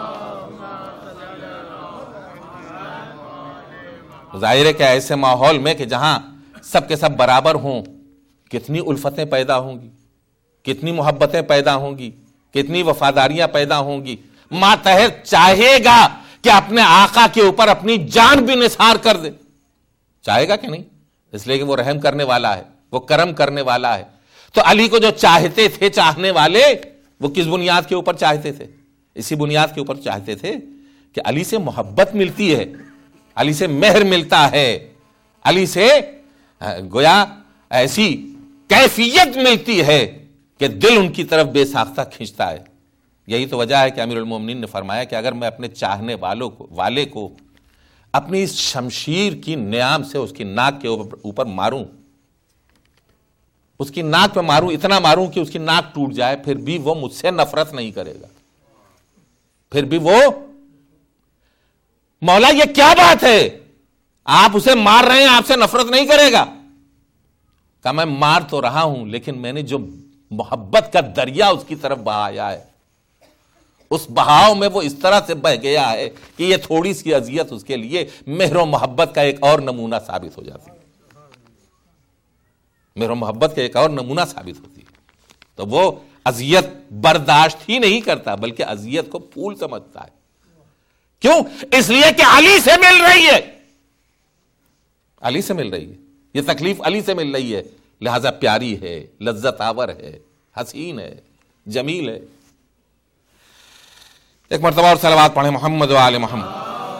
ظاہر ہے کہ ایسے ماحول میں کہ جہاں سب کے سب برابر ہوں, کتنی الفتیں پیدا ہوں گی, کتنی محبتیں پیدا ہوں گی, کتنی وفاداریاں پیدا ہوں گی. ماتحت چاہے گا کہ اپنے آقا کے اوپر اپنی جان بھی نثار کر دے, چاہے گا کہ نہیں؟ اس لیے کہ وہ رحم کرنے والا ہے, وہ کرم کرنے والا ہے. تو علی کو جو چاہتے تھے چاہنے والے, وہ کس بنیاد کے اوپر چاہتے تھے؟ اسی بنیاد کے اوپر چاہتے تھے کہ علی سے محبت ملتی ہے, علی سے مہر ملتا ہے, علی سے گویا ایسی کیفیت ملتی ہے کہ دل ان کی طرف بے ساختہ کھنچتا ہے. یہی تو وجہ ہے کہ امیر المومنین نے فرمایا کہ اگر میں اپنے چاہنے والے کو اپنی اس شمشیر کی نیام سے اس کی ناک کے اوپر ماروں, اس کی ناک پہ ماروں, اتنا ماروں کہ اس کی ناک ٹوٹ جائے, پھر بھی وہ مجھ سے نفرت نہیں کرے گا, پھر بھی وہ, مولا یہ کیا بات ہے, آپ اسے مار رہے ہیں, آپ سے نفرت نہیں کرے گا؟ کہ میں مار تو رہا ہوں لیکن میں نے جو محبت کا دریا اس کی طرف بہایا ہے, اس بہاؤ میں وہ اس طرح سے بہ گیا ہے کہ یہ تھوڑی سی اذیت اس کے لیے مہر و محبت کا ایک اور نمونہ ثابت ہو جاتی ہے, مہر و محبت کا ایک اور نمونہ ثابت ہوتی ہے. تو وہ اذیت برداشت ہی نہیں کرتا بلکہ اذیت کو پھول سمجھتا ہے. کیوں؟ اس لیے کہ علی سے مل رہی ہے, علی سے مل رہی ہے, یہ تکلیف علی سے مل رہی ہے, لہذا پیاری ہے, لذت آور ہے, حسین ہے, جمیل ہے. ایک مرتبہ اور صلوات پڑھیں محمد و آل محمد.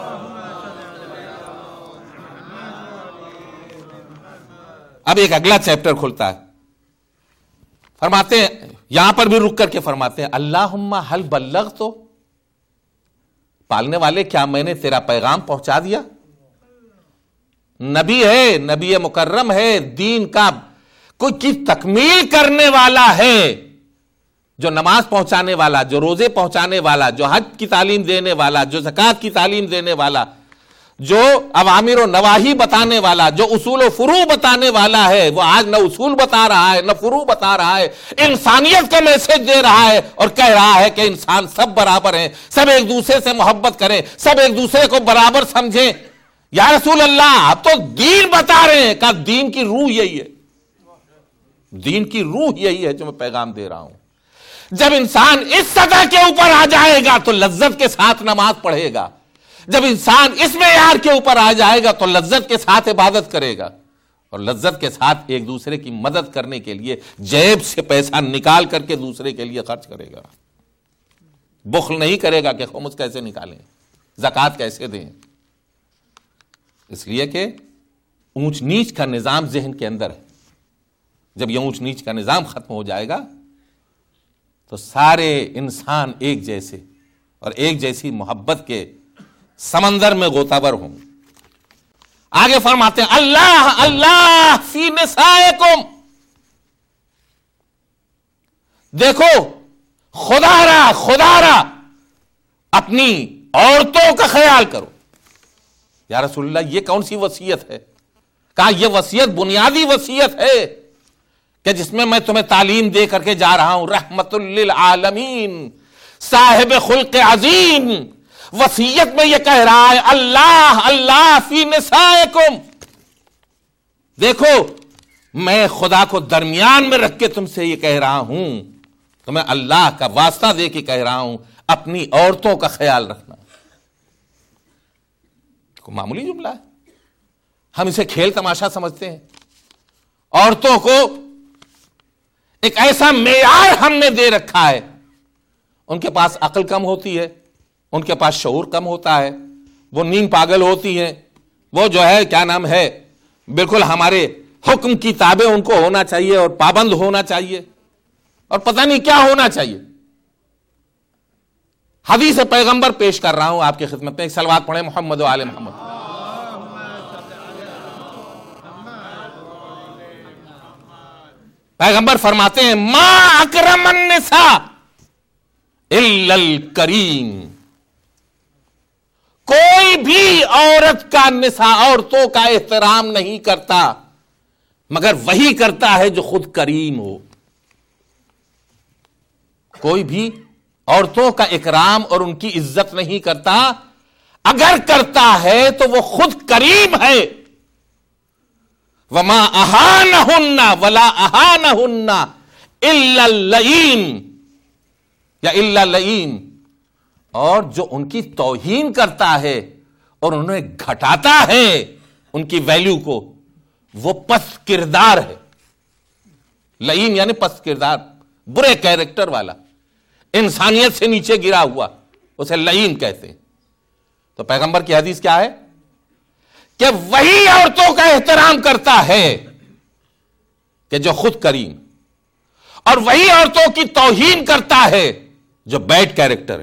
اب ایک اگلا چیپٹر کھلتا ہے, فرماتے ہیں یہاں پر بھی رک کر کے فرماتے ہیں اللہم حل بلغت, پالنے والے کیا میں نے تیرا پیغام پہنچا دیا؟ نبی ہے, نبی مکرم ہے, دین کا کوئی کی تکمیل کرنے والا ہے, جو نماز پہنچانے والا, جو روزے پہنچانے والا, جو حج کی تعلیم دینے والا, جو زکوٰۃ کی تعلیم دینے والا, جو اوامر و نواہی بتانے والا, جو اصول و فروع بتانے والا ہے, وہ آج نہ اصول بتا رہا ہے نہ فروع بتا رہا ہے, انسانیت کا میسج دے رہا ہے اور کہہ رہا ہے کہ انسان سب برابر ہیں, سب ایک دوسرے سے محبت کریں, سب ایک دوسرے کو برابر سمجھیں. یا رسول اللہ آپ تو دین بتا رہے ہیں, کہ دین کی روح یہی ہے, دین کی روح یہی ہے جو میں پیغام دے رہا ہوں. جب انسان اس سطح کے اوپر آ جائے گا تو لذت کے ساتھ نماز پڑھے گا, جب انسان اس معیار کے اوپر آ جائے گا تو لذت کے ساتھ عبادت کرے گا, اور لذت کے ساتھ ایک دوسرے کی مدد کرنے کے لیے جیب سے پیسہ نکال کر کے دوسرے کے لیے خرچ کرے گا. بخل نہیں کرے گا کہ خمس کیسے نکالیں، زکوٰۃ کیسے دیں، اس لیے کہ اونچ نیچ کا نظام ذہن کے اندر ہے. جب یہ اونچ نیچ کا نظام ختم ہو جائے گا تو سارے انسان ایک جیسے اور ایک جیسی محبت کے سمندر میں غوطہ ور ہوں. آگے فرماتے ہیں اللہ اللہ فی نسائکم، دیکھو خدا را اپنی عورتوں کا خیال کرو. یا رسول اللہ یہ کون سی وصیت ہے؟ کہا یہ وصیت بنیادی وصیت ہے کہ جس میں میں تمہیں تعلیم دے کر کے جا رہا ہوں. رحمت للعالمین، صاحب خلق عظیم، وصیت میں یہ کہہ رہا ہے اللہ اللہ فی نسائکم، دیکھو میں خدا کو درمیان میں رکھ کے تم سے یہ کہہ رہا ہوں، تمہیں اللہ کا واسطہ دے کے کہہ رہا ہوں اپنی عورتوں کا خیال رکھنا. کوئی معمولی جملہ ہے، ہم اسے کھیل تماشا سمجھتے ہیں. عورتوں کو ایک ایسا معیار ہم نے دے رکھا ہے، ان کے پاس عقل کم ہوتی ہے، ان کے پاس شعور کم ہوتا ہے، وہ نیم پاگل ہوتی ہیں، وہ جو ہے کیا نام ہے بالکل ہمارے حکم کی تابع ان کو ہونا چاہیے اور پابند ہونا چاہیے اور پتہ نہیں کیا ہونا چاہیے. حدیث پیغمبر پیش کر رہا ہوں آپ کی خدمت میں، ایک صلوات پڑھیں محمد و آل محمد. پیغمبر فرماتے ہیں ما اکرم النساء الا الکریم، کوئی بھی عورت کا نساء عورتوں کا احترام نہیں کرتا مگر وہی کرتا ہے جو خود کریم ہو. کوئی بھی عورتوں کا اکرام اور ان کی عزت نہیں کرتا، اگر کرتا ہے تو وہ خود کریم ہے. وما اہانہن ولا اہانہن الا اللئیم یا الا اللئیم، اور جو ان کی توہین کرتا ہے اور انہیں گھٹاتا ہے ان کی ویلیو کو، وہ پست کردار ہے. لئیم یعنی پست کردار، برے کیریکٹر والا، انسانیت سے نیچے گرا ہوا، اسے لئیم کہتے ہیں. تو پیغمبر کی حدیث کیا ہے کہ وہی عورتوں کا احترام کرتا ہے کہ جو خود کریم، اور وہی عورتوں کی توہین کرتا ہے جو بیڈ کیریکٹر ہے.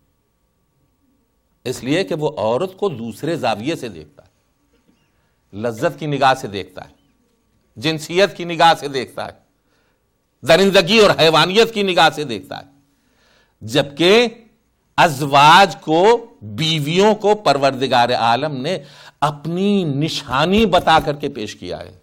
اس لیے کہ وہ عورت کو دوسرے زاویے سے دیکھتا ہے، لذت کی نگاہ سے دیکھتا ہے، جنسیت کی نگاہ سے دیکھتا ہے، درندگی اور حیوانیت کی نگاہ سے دیکھتا ہے. جبکہ ازواج کو، بیویوں کو پروردگار عالم نے اپنی نشانی بتا کر کے پیش کیا ہے.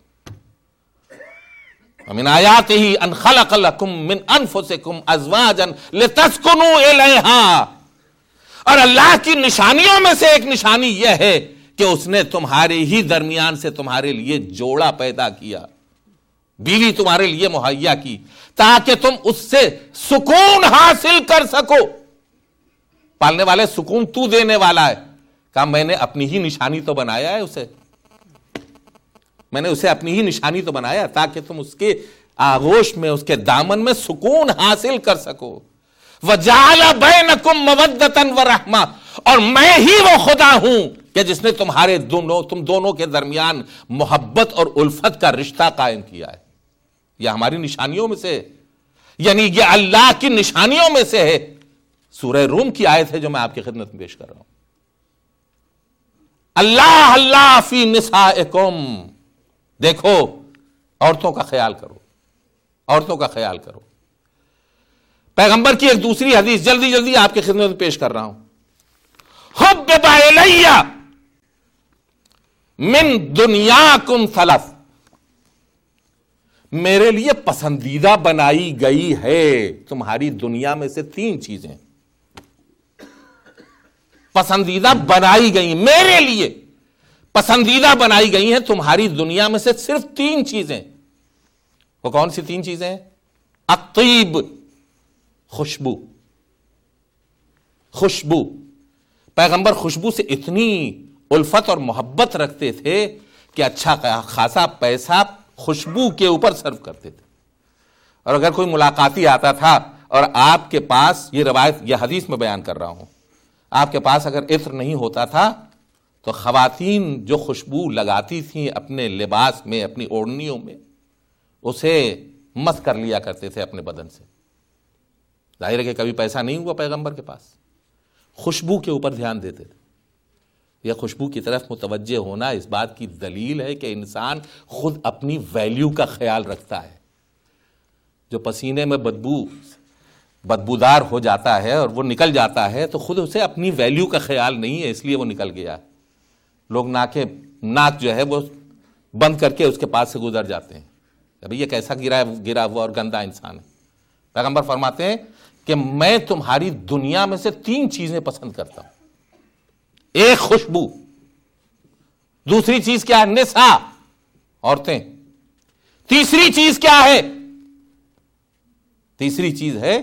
ومن آیاتہ ان خلق لکم من انفسکم ازواجا لتسکنوا الیہا، اور اللہ کی نشانیوں میں سے ایک نشانی یہ ہے کہ اس نے تمہارے ہی درمیان سے تمہارے لیے جوڑا پیدا کیا، بیوی تمہارے لیے مہیا کی تاکہ تم اس سے سکون حاصل کر سکو. پالنے والے سکون تو دینے والا ہے. کہا میں نے اپنی ہی نشانی تو بنایا ہے اسے، میں نے اسے اپنی ہی نشانی تو بنایا تاکہ تم اس کے آغوش میں، اس کے دامن میں سکون حاصل کر سکو. وَجَعَلَ بَيْنَكُمْ مَوَدَّةً وَرَحْمَةً، اور میں ہی وہ خدا ہوں کہ جس نے تم دونوں کے درمیان محبت اور الفت کا رشتہ قائم کیا ہے. یہ ہماری نشانیوں میں سے، یعنی یہ اللہ کی نشانیوں میں سے ہے. سورہ روم کی آیت ہے جو میں آپ کی خدمت میں پیش کر رہا ہوں. اللہ اللہ فی نسائکم، دیکھو عورتوں کا خیال کرو، عورتوں کا خیال کرو. پیغمبر کی ایک دوسری حدیث جلدی جلدی آپ کی خدمت میں پیش کر رہا ہوں. حبب الی من دنیاکم ثلاث، میرے لیے پسندیدہ بنائی گئی ہے تمہاری دنیا میں سے تین چیزیں. پسندیدہ بنائی گئی، میرے لیے پسندیدہ بنائی گئی ہیں تمہاری دنیا میں سے صرف تین چیزیں. وہ کون سی تین چیزیں ہیں؟ الطیب، خوشبو. خوشبو، پیغمبر خوشبو سے اتنی الفت اور محبت رکھتے تھے کہ اچھا خاصا پیسہ خوشبو کے اوپر صرف کرتے تھے. اور اگر کوئی ملاقاتی آتا تھا اور آپ کے پاس یہ روایت، یہ حدیث میں بیان کر رہا ہوں، آپ کے پاس اگر عطر نہیں ہوتا تھا تو خواتین جو خوشبو لگاتی تھیں اپنے لباس میں، اپنی اوڑھنیوں میں، اسے مس کر لیا کرتے تھے اپنے بدن سے۔ ظاہر ہے کہ کبھی پیسہ نہیں ہوا پیغمبر کے پاس، خوشبو کے اوپر دھیان دیتے تھے۔ یہ خوشبو کی طرف متوجہ ہونا اس بات کی دلیل ہے کہ انسان خود اپنی ویلیو کا خیال رکھتا ہے۔ جو پسینے میں بدبودار ہو جاتا ہے اور وہ نکل جاتا ہے تو خود اسے اپنی ویلیو کا خیال نہیں ہے، اس لیے وہ نکل گیا۔ لوگ ناک جو ہے وہ بند کر کے اس کے پاس سے گزر جاتے ہیں، ابھی یہ کیسا گرا ہوا اور گندا انسان ہے۔ پیغمبر فرماتے ہیں کہ میں تمہاری دنیا میں سے 3 چیزیں پسند کرتا ہوں۔ ایک خوشبو، دوسری چیز کیا ہے؟ نساء، عورتیں۔ تیسری چیز کیا ہے؟ تیسری چیز ہے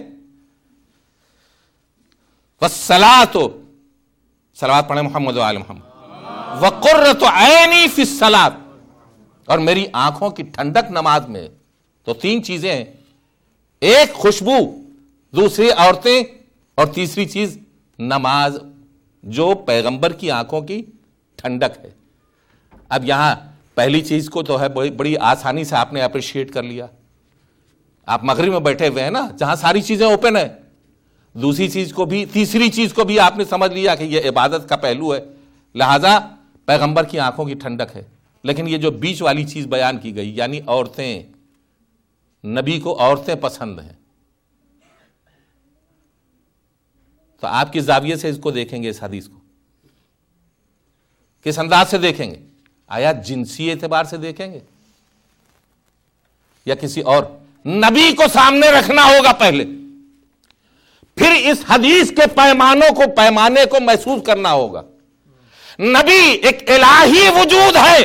والصلاۃ، صلوات پڑھیں محمد و آل محمد، وقرۃ عینی فی الصلاۃ، اور میری آنکھوں کی ٹھنڈک نماز میں۔ تو 3 چیزیں ہیں، ایک خوشبو، دوسری عورتیں، اور تیسری چیز نماز، جو پیغمبر کی آنکھوں کی ٹھنڈک ہے۔ اب یہاں پہلی چیز کو تو ہے بڑی آسانی سے آپ نے اپریشیٹ کر لیا، آپ مغرب میں بیٹھے ہوئے ہیں نا، جہاں ساری چیزیں اوپن ہیں۔ دوسری چیز کو بھی، تیسری چیز کو بھی آپ نے سمجھ لیا کہ یہ عبادت کا پہلو ہے، لہذا پیغمبر کی آنکھوں کی ٹھنڈک ہے۔ لیکن یہ جو بیچ والی چیز بیان کی گئی، یعنی عورتیں، نبی کو عورتیں پسند ہیں، تو آپ کس زاویے سے اس کو دیکھیں گے؟ اس حدیث کو کس انداز سے دیکھیں گے؟ آیا جنسی اعتبار سے دیکھیں گے یا کسی اور؟ نبی کو سامنے رکھنا ہوگا پہلے، پھر اس حدیث کے پیمانے کو محسوس کرنا ہوگا۔ نبی ایک الہی وجود ہے،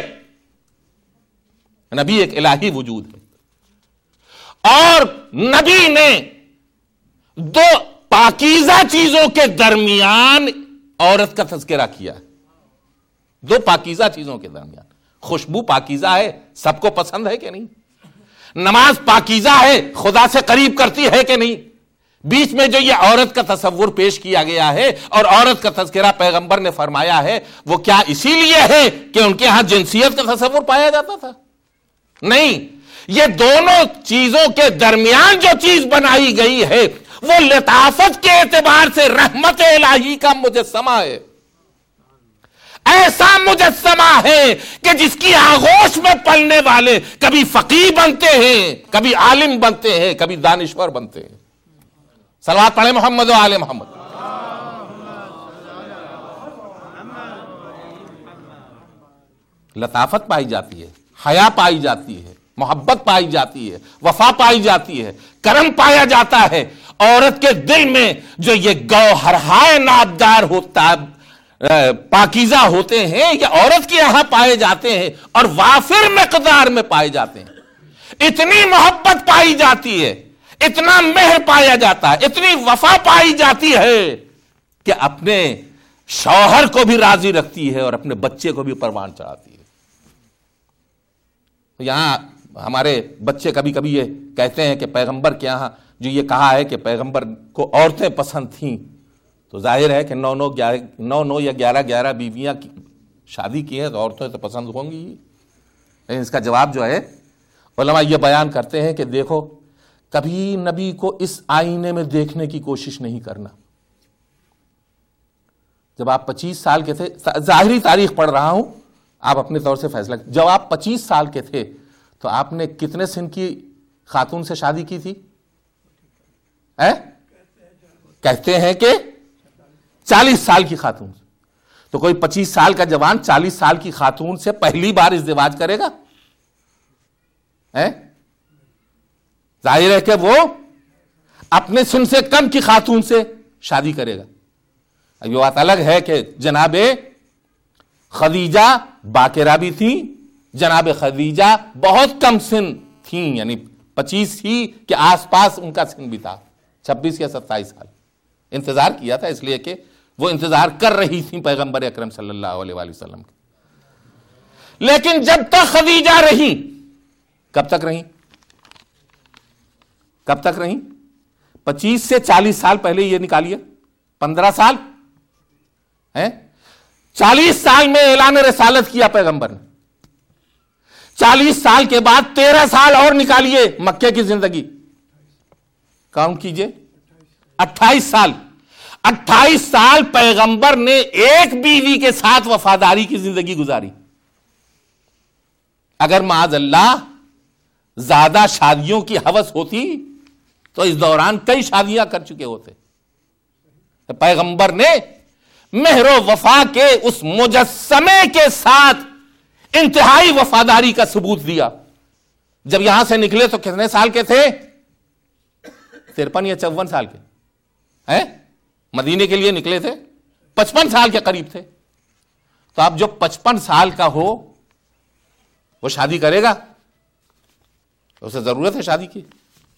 نبی ایک الہی وجود ہے، اور نبی نے 2 پاکیزہ چیزوں کے درمیان عورت کا تذکرہ کیا ہے۔ 2 پاکیزہ چیزوں کے درمیان، خوشبو پاکیزہ ہے، سب کو پسند ہے کہ نہیں؟ نماز پاکیزہ ہے، خدا سے قریب کرتی ہے کہ نہیں؟ بیچ میں جو یہ عورت کا تصور پیش کیا گیا ہے اور عورت کا تذکرہ پیغمبر نے فرمایا ہے، وہ کیا اسی لیے ہے کہ ان کے ہاں جنسیت کا تصور پایا جاتا تھا؟ نہیں، یہ دونوں چیزوں کے درمیان جو چیز بنائی گئی ہے وہ لطافت کے اعتبار سے رحمت الہی کا مجسمہ ہے، ایسا مجسمہ ہے کہ جس کی آغوش میں پلنے والے کبھی فقیہ بنتے ہیں، کبھی عالم بنتے ہیں، کبھی دانشور بنتے ہیں۔ صلوات پڑھیں محمد و آل محمد۔ لطافت پائی جاتی ہے، حیا پائی جاتی ہے، محبت پائی جاتی ہے، وفا پائی جاتی ہے، کرم پایا جاتا ہے۔ عورت کے دل میں جو یہ گوہرہائے نابدار ہوتا ہے، پاکیزہ ہوتے ہیں، یہ عورت کے یہاں پائے جاتے ہیں اور وافر مقدار میں پائے جاتے ہیں۔ اتنی محبت پائی جاتی ہے، اتنا مہر پایا جاتا ہے، اتنی وفا پائی جاتی ہے کہ اپنے شوہر کو بھی راضی رکھتی ہے اور اپنے بچے کو بھی پروان چڑھاتی ہے۔ یہاں ہمارے بچے کبھی کبھی یہ کہتے ہیں کہ پیغمبر کے یہاں جو یہ کہا ہے کہ پیغمبر کو عورتیں پسند تھیں، تو ظاہر ہے کہ 9 یا 11 بیویاں شادی کی ہیں تو عورتیں تو پسند ہوں گی۔ لیکن اس کا جواب جو ہے علماء یہ بیان کرتے ہیں کہ دیکھو، کبھی نبی کو اس آئینے میں دیکھنے کی کوشش نہیں کرنا۔ جب آپ 25 سال کے تھے، ظاہری تاریخ پڑھ رہا ہوں، آپ اپنے طور سے فیصلہ، جب آپ 25 سال کے تھے تو آپ نے کتنے سن کی خاتون سے شادی کی تھی؟ کہتے ہیں کہ 40 سال کی خاتون۔ تو کوئی 25 سال کا جوان 40 سال کی خاتون سے پہلی بار ازدواج کرے گا؟ ظاہر ہے کہ وہ اپنے سن سے کم کی خاتون سے شادی کرے گا۔ یہ بات الگ ہے کہ جناب خدیجہ باقرہ بھی تھی، جناب خدیجہ بہت کم سن تھیں، یعنی 25 ہی کے آس پاس ان کا سن بھی تھا، 26 یا 27 سال۔ انتظار کیا تھا اس لیے کہ وہ انتظار کر رہی تھیں پیغمبر اکرم صلی اللہ علیہ وآلہ وسلم کے۔ لیکن جب تک خدیجہ رہی، کب تک رہی؟ 25 سے 40 سال پہلے یہ نکالیے، 15 سال ہیں، 40 سال میں اعلان رسالت کیا پیغمبر نے، 40 سال کے بعد 13 سال اور نکالیے مکے کی زندگی، کاؤنٹ کیجئے، 28 سال، 28 سال پیغمبر نے ایک بیوی کے ساتھ وفاداری کی زندگی گزاری. اگر معاذ اللہ زیادہ شادیوں کی ہوس ہوتی تو اس دوران کئی شادیاں کر چکے ہوتے. پیغمبر نے مہر و وفا کے اس مجسمے کے ساتھ انتہائی وفاداری کا ثبوت دیا. جب یہاں سے نکلے تو کتنے سال کے تھے؟ 53 یا 54 سال کے ہیں. مدینے کے لیے نکلے تھے 55 سال کے قریب تھے. تو اب جو 55 سال کا ہو وہ شادی کرے گا؟ اسے ضرورت ہے شادی کی؟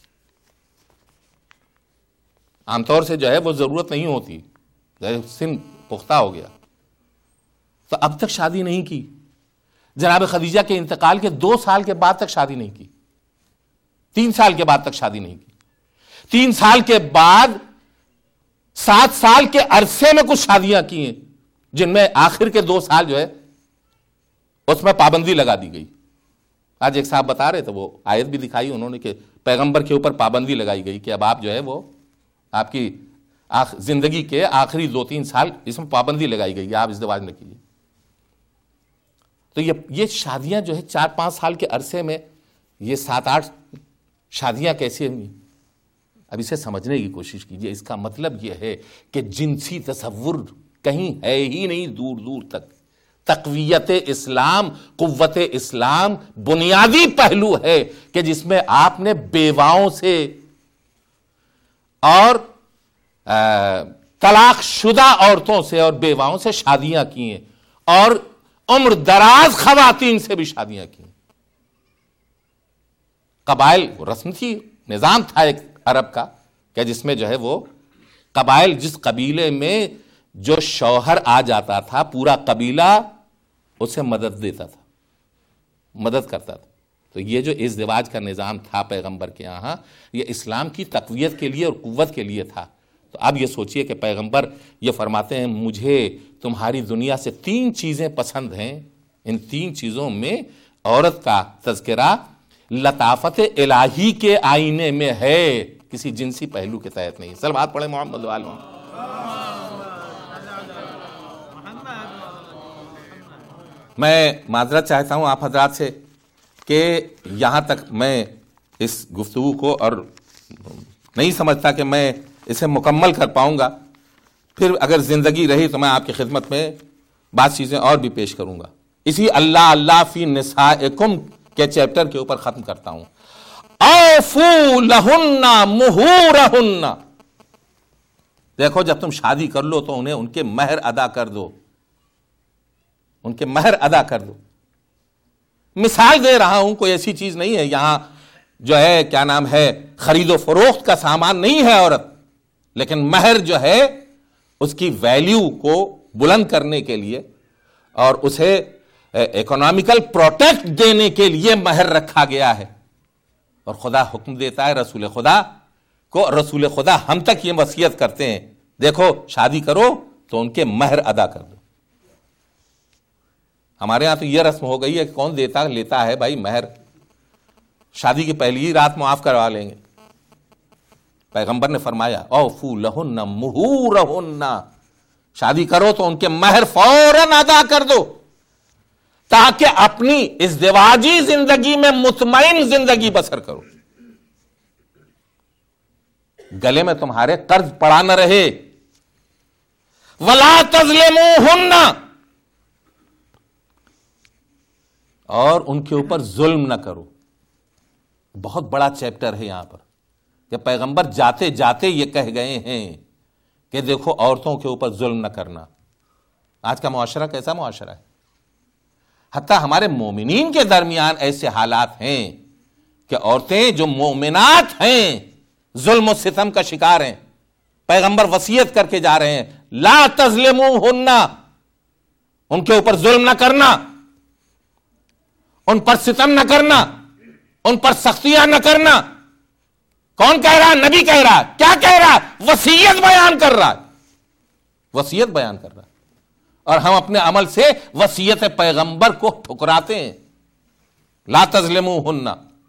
عام طور سے جو ہے وہ ضرورت نہیں ہوتی، سن پختہ ہو گیا تو اب تک شادی نہیں کی. جناب خدیجہ کے انتقال کے 2 سال کے بعد تک شادی نہیں کی، 3 سال کے بعد تک شادی نہیں کی. 3 سال کے بعد 7 سال کے عرصے میں کچھ شادیاں کی ہیں، جن میں آخر کے 2 سال جو ہے اس میں پابندی لگا دی گئی. آج ایک صاحب بتا رہے تھے، وہ آیت بھی دکھائی انہوں نے کہ پیغمبر کے اوپر پابندی لگائی گئی کہ اب آپ جو ہے وہ آپ کی زندگی کے آخری 2-3 سال اس میں پابندی لگائی گئی، آپ ازدواج نہ کیجیے. تو یہ شادیاں جو ہے 4-5 سال کے عرصے میں یہ 7-8 شادیاں کیسے ہوئی؟ اب اسے سمجھنے کی کوشش کیجیے. اس کا مطلب یہ ہے کہ جنسی تصور کہیں ہے ہی نہیں دور دور تک. تقویت اسلام، قوت اسلام بنیادی پہلو ہے کہ جس میں آپ نے بیواؤں سے اور طلاق شدہ عورتوں سے اور بیواؤں سے شادیاں کی ہیں، اور عمر دراز خواتین سے بھی شادیاں کی ہیں. قبائل رسم تھی، نظام تھا ایک عرب کا کہ جس میں جو ہے وہ قبائل، جس قبیلے میں جو شوہر آ جاتا تھا پورا قبیلہ اسے مدد دیتا تھا، مدد کرتا تھا. تو یہ جو ازدواج کا نظام تھا پیغمبر کے یہاں، یہ اسلام کی تقویت کے لیے اور قوت کے لیے تھا. تو اب یہ سوچئے کہ پیغمبر یہ فرماتے ہیں مجھے تمہاری دنیا سے 3 چیزیں پسند ہیں. ان 3 چیزوں میں عورت کا تذکرہ لطافت الہی کے آئینے میں ہے، کسی جنسی پہلو کے تحت نہیں. صلوات پڑھیں محمد والوں. میں معذرت چاہتا ہوں آپ حضرات سے کہ یہاں تک میں اس گفتگو کو اور نہیں سمجھتا کہ میں اسے مکمل کر پاؤں گا. پھر اگر زندگی رہی تو میں آپ کی خدمت میں بعض چیزیں اور بھی پیش کروں گا. اسی اللہ فی نسائکم کے چیپٹر کے اوپر ختم کرتا ہوں. اوفو لہن مہورہن، دیکھو جب تم شادی کر لو تو انہیں ان کے مہر ادا کر دو، ان کے مہر ادا کر دو. مثال دے رہا ہوں، کوئی ایسی چیز نہیں ہے یہاں جو ہے کیا نام ہے خرید و فروخت کا سامان نہیں ہے عورت، لیکن مہر جو ہے اس کی ویلیو کو بلند کرنے کے لیے اور اسے اکنامیکل پروٹیکٹ دینے کے لیے مہر رکھا گیا ہے. اور خدا حکم دیتا ہے رسول خدا کو، رسول خدا ہم تک یہ وصیت کرتے ہیں دیکھو شادی کرو تو ان کے مہر ادا کر دو. ہمارے ہاں تو یہ رسم ہو گئی ہے کہ کون دیتا لیتا ہے بھائی مہر، شادی کی پہلی ہی رات معاف کروا لیں گے. پیغمبر نے فرمایا اوفو لہن مہورہن، شادی کرو تو ان کے مہر فوراً ادا کر دو تاکہ اپنی ازدواجی زندگی میں مطمئن زندگی بسر کرو، گلے میں تمہارے قرض پڑا نہ رہے. ولا تظلموہن، اور ان کے اوپر ظلم نہ کرو. بہت بڑا چیپٹر ہے یہاں پر کہ پیغمبر جاتے جاتے یہ کہہ گئے ہیں کہ دیکھو عورتوں کے اوپر ظلم نہ کرنا. آج کا معاشرہ کیسا معاشرہ ہے؟ حتیٰ ہمارے مومنین کے درمیان ایسے حالات ہیں کہ عورتیں جو مومنات ہیں ظلم و ستم کا شکار ہیں. پیغمبر وصیت کر کے جا رہے ہیں لا تظلموہن، ان کے اوپر ظلم نہ کرنا، ان پر ستم نہ کرنا، ان پر سختیاں نہ کرنا. کون کہہ رہا؟ نبی کہہ رہا. کیا کہہ رہا؟ وصیت بیان کر رہا. وصیت بیان کر رہا. اور ہم اپنے عمل سے وصیت پیغمبر کو ٹھکراتے ہیں. لا تظلموہن.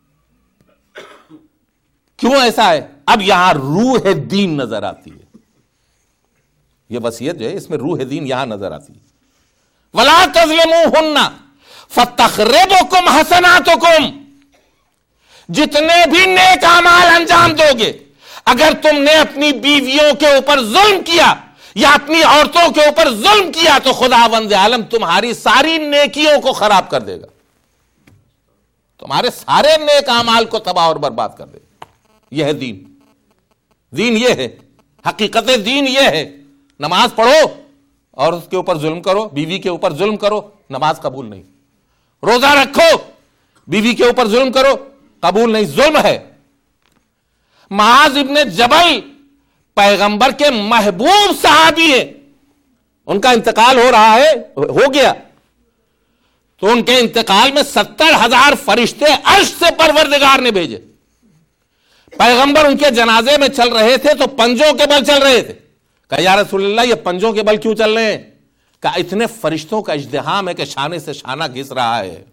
کیوں ایسا ہے؟ اب یہاں روح دین نظر آتی ہے. یہ وصیت جو ہے اس میں روح دین یہاں نظر آتی ہے. ولا تظلموہن فتقربکم حسناتکم. جتنے بھی نیک اعمال انجام دو گے، اگر تم نے اپنی بیویوں کے اوپر ظلم کیا یا اپنی عورتوں کے اوپر ظلم کیا تو خداوند عالم تمہاری ساری نیکیوں کو خراب کر دے گا. تمہارے سارے نیک اعمال کو تباہ اور برباد کر دے گا. یہ ہے دین. دین یہ ہے، حقیقت دین یہ ہے. نماز پڑھو اور اس کے اوپر ظلم کرو، بیوی کے اوپر ظلم کرو، نماز قبول نہیں. روزہ رکھو، بیوی کے اوپر ظلم کرو، قبول نہیں، ظلم ہے. معاذ ابن جبل پیغمبر کے محبوب صحابی ہیں، ان کا انتقال ہو گیا تو ان کے انتقال میں 70,000 فرشتے عرش سے پروردگار نے بھیجے. پیغمبر ان کے جنازے میں چل رہے تھے تو پنجوں کے بل چل رہے تھے. کہا یا رسول اللہ یہ پنجوں کے بل کیوں چل رہے ہیں؟ کہا اتنے فرشتوں کا اجتحام ہے کہ شانے سے شانہ گھس رہا ہے،